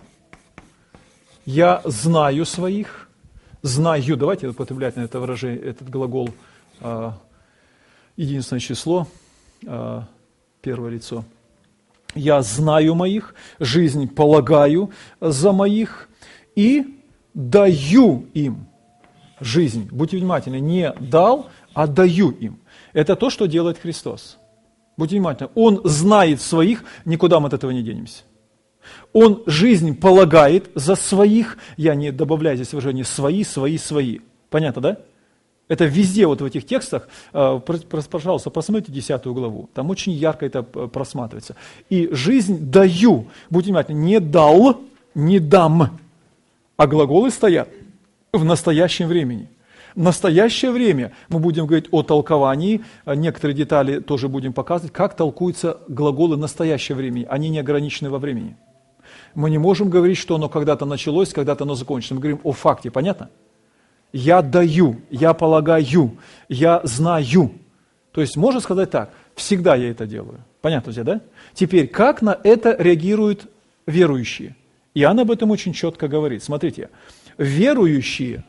Я знаю своих, знаю, давайте употреблять на это выражение, этот глагол, единственное число, первое лицо. Я знаю моих, жизнь полагаю за моих и даю им жизнь. Будьте внимательны, не дал, а даю им. Это то, что делает Христос. Будьте внимательны, Он знает своих, никуда мы от этого не денемся. Он жизнь полагает за своих, я не добавляю здесь выражение свои. Понятно, да? Это везде вот в этих текстах, пожалуйста, просмотрите 10 главу, там очень ярко это просматривается. И жизнь даю, будьте внимательны, не дал, не дам, а глаголы стоят в настоящем времени. В настоящее время мы будем говорить о толковании, некоторые детали тоже будем показывать, как толкуются глаголы в настоящее время, они не ограничены во времени. Мы не можем говорить, что оно когда-то началось, когда-то оно закончится. Мы говорим о факте, понятно? Я даю, я полагаю, я знаю. То есть можно сказать так, всегда я это делаю. Понятно, друзья, да? Теперь, как на это реагируют верующие? Иоанн об этом очень четко говорит. Смотрите, верующие,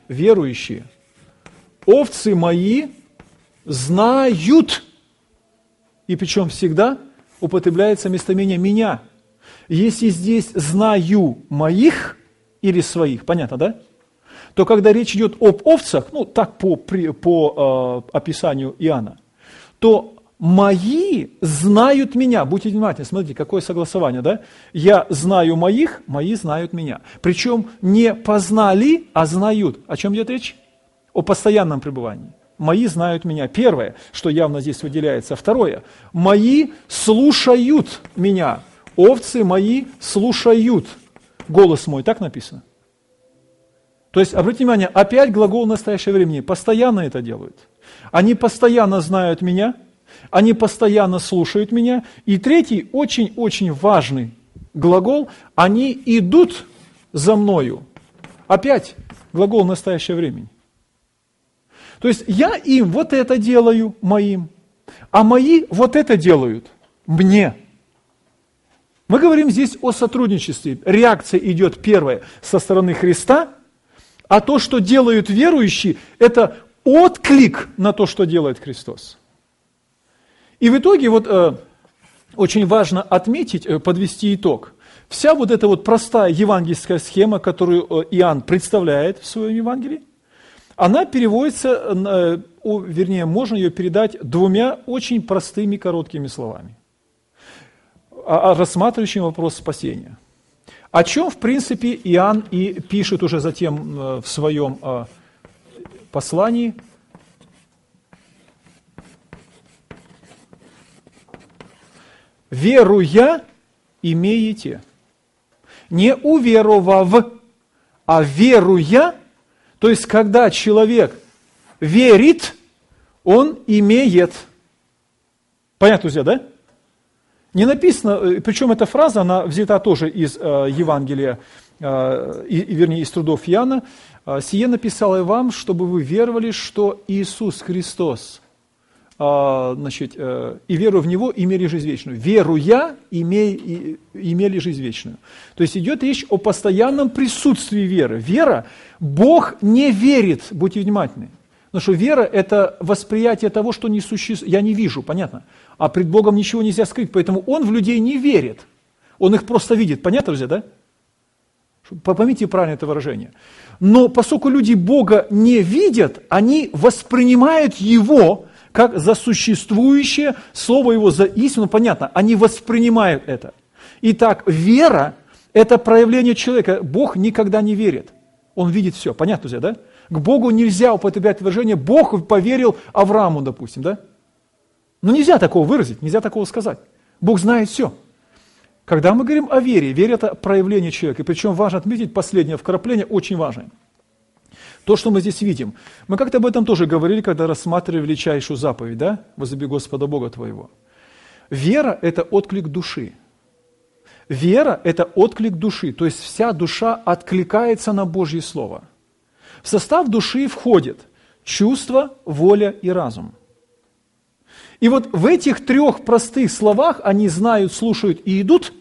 овцы мои знают, и причем всегда употребляется местоимение «меня». Если здесь «знаю моих» или «своих», понятно, да? То когда речь идет об овцах, ну так по описанию Иоанна, то «мои знают меня». Будьте внимательны, смотрите, какое согласование, да? Я знаю моих, мои знают меня. Причем не познали, а знают. О чем идет речь? о постоянном пребывании. Мои знают меня. Первое, что явно здесь выделяется. Второе, мои слушают меня. Овцы мои слушают голос мой. Так написано. То есть, обратите внимание, опять глагол настоящего времени. Постоянно это делают. Они постоянно знают меня, они постоянно слушают меня. И третий, очень-очень важный глагол, они идут за мною. Опять глагол настоящего времени. То есть, я им вот это делаю, моим, а мои вот это делают мне. Мы говорим здесь о сотрудничестве. Реакция идет первая со стороны Христа, а то, что делают верующие, это отклик на то, что делает Христос. И в итоге очень важно отметить, подвести итог. Вся вот эта вот простая евангельская схема, которую Иоанн представляет в своем Евангелии, она переводится, можно ее передать двумя очень простыми короткими словами, рассматривающими вопрос спасения. О чем, в принципе, Иоанн и пишет уже затем в своем послании. «Веруя имеете». Не уверовав, а веруя. То есть, когда человек верит, он имеет. Понятно, друзья, да? Не написано, причем эта фраза, она взята тоже из Евангелия, вернее, из трудов Иоанна. «Сие написал я вам, чтобы вы веровали, что Иисус Христос, и веруя в Него, имели жизнь вечную». Веруя, имели жизнь вечную. То есть идет речь о постоянном присутствии веры. Вера, Бог не верит, будьте внимательны. Потому что вера – это восприятие того, что не существует. Я не вижу, понятно? А пред Богом ничего нельзя скрыть, поэтому Он в людей не верит. Он их просто видит. Понятно, друзья, да? Поймите правильно это выражение. Но поскольку люди Бога не видят, они воспринимают Его как за существующее, слово Его за истину, понятно, они воспринимают это. Итак, вера – это проявление человека. Бог никогда не верит. Он видит все. Понятно, друзья, да? К Богу нельзя употреблять выражение «Бог поверил Аврааму», допустим, да? Ну, нельзя такого выразить, нельзя такого сказать. Бог знает все. Когда мы говорим о вере, вера – это проявление человека. И причем важно отметить, последнее вкрапление очень важное. То, что мы здесь видим. Мы как-то об этом тоже говорили, когда рассматривали величайшую заповедь, да? «Возлюби Господа Бога твоего». Вера – это отклик души. Вера – это отклик души, то есть вся душа откликается на Божье Слово. В состав души входит чувство, воля и разум. И вот в этих трех простых словах они знают, слушают и идут,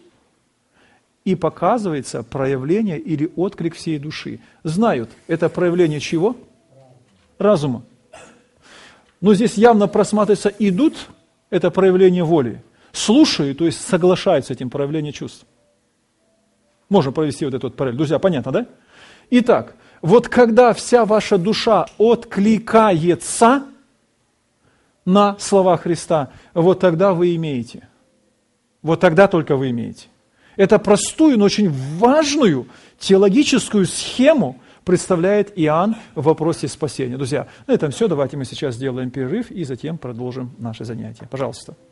и показывается проявление или отклик всей души. Знают – это проявление чего? Разума. Но здесь явно просматривается «идут» – это проявление воли. Слушают, то есть соглашаются с этим проявлением чувств. Можно провести вот этот параллель. Друзья, понятно, да? Итак, вот когда вся ваша душа откликается на слова Христа, вот тогда вы имеете. Вот тогда только вы имеете. Это простую, но очень важную теологическую схему представляет Иоанн в вопросе спасения. Друзья, на этом все. Давайте мы сейчас сделаем перерыв и затем продолжим наше занятие. Пожалуйста.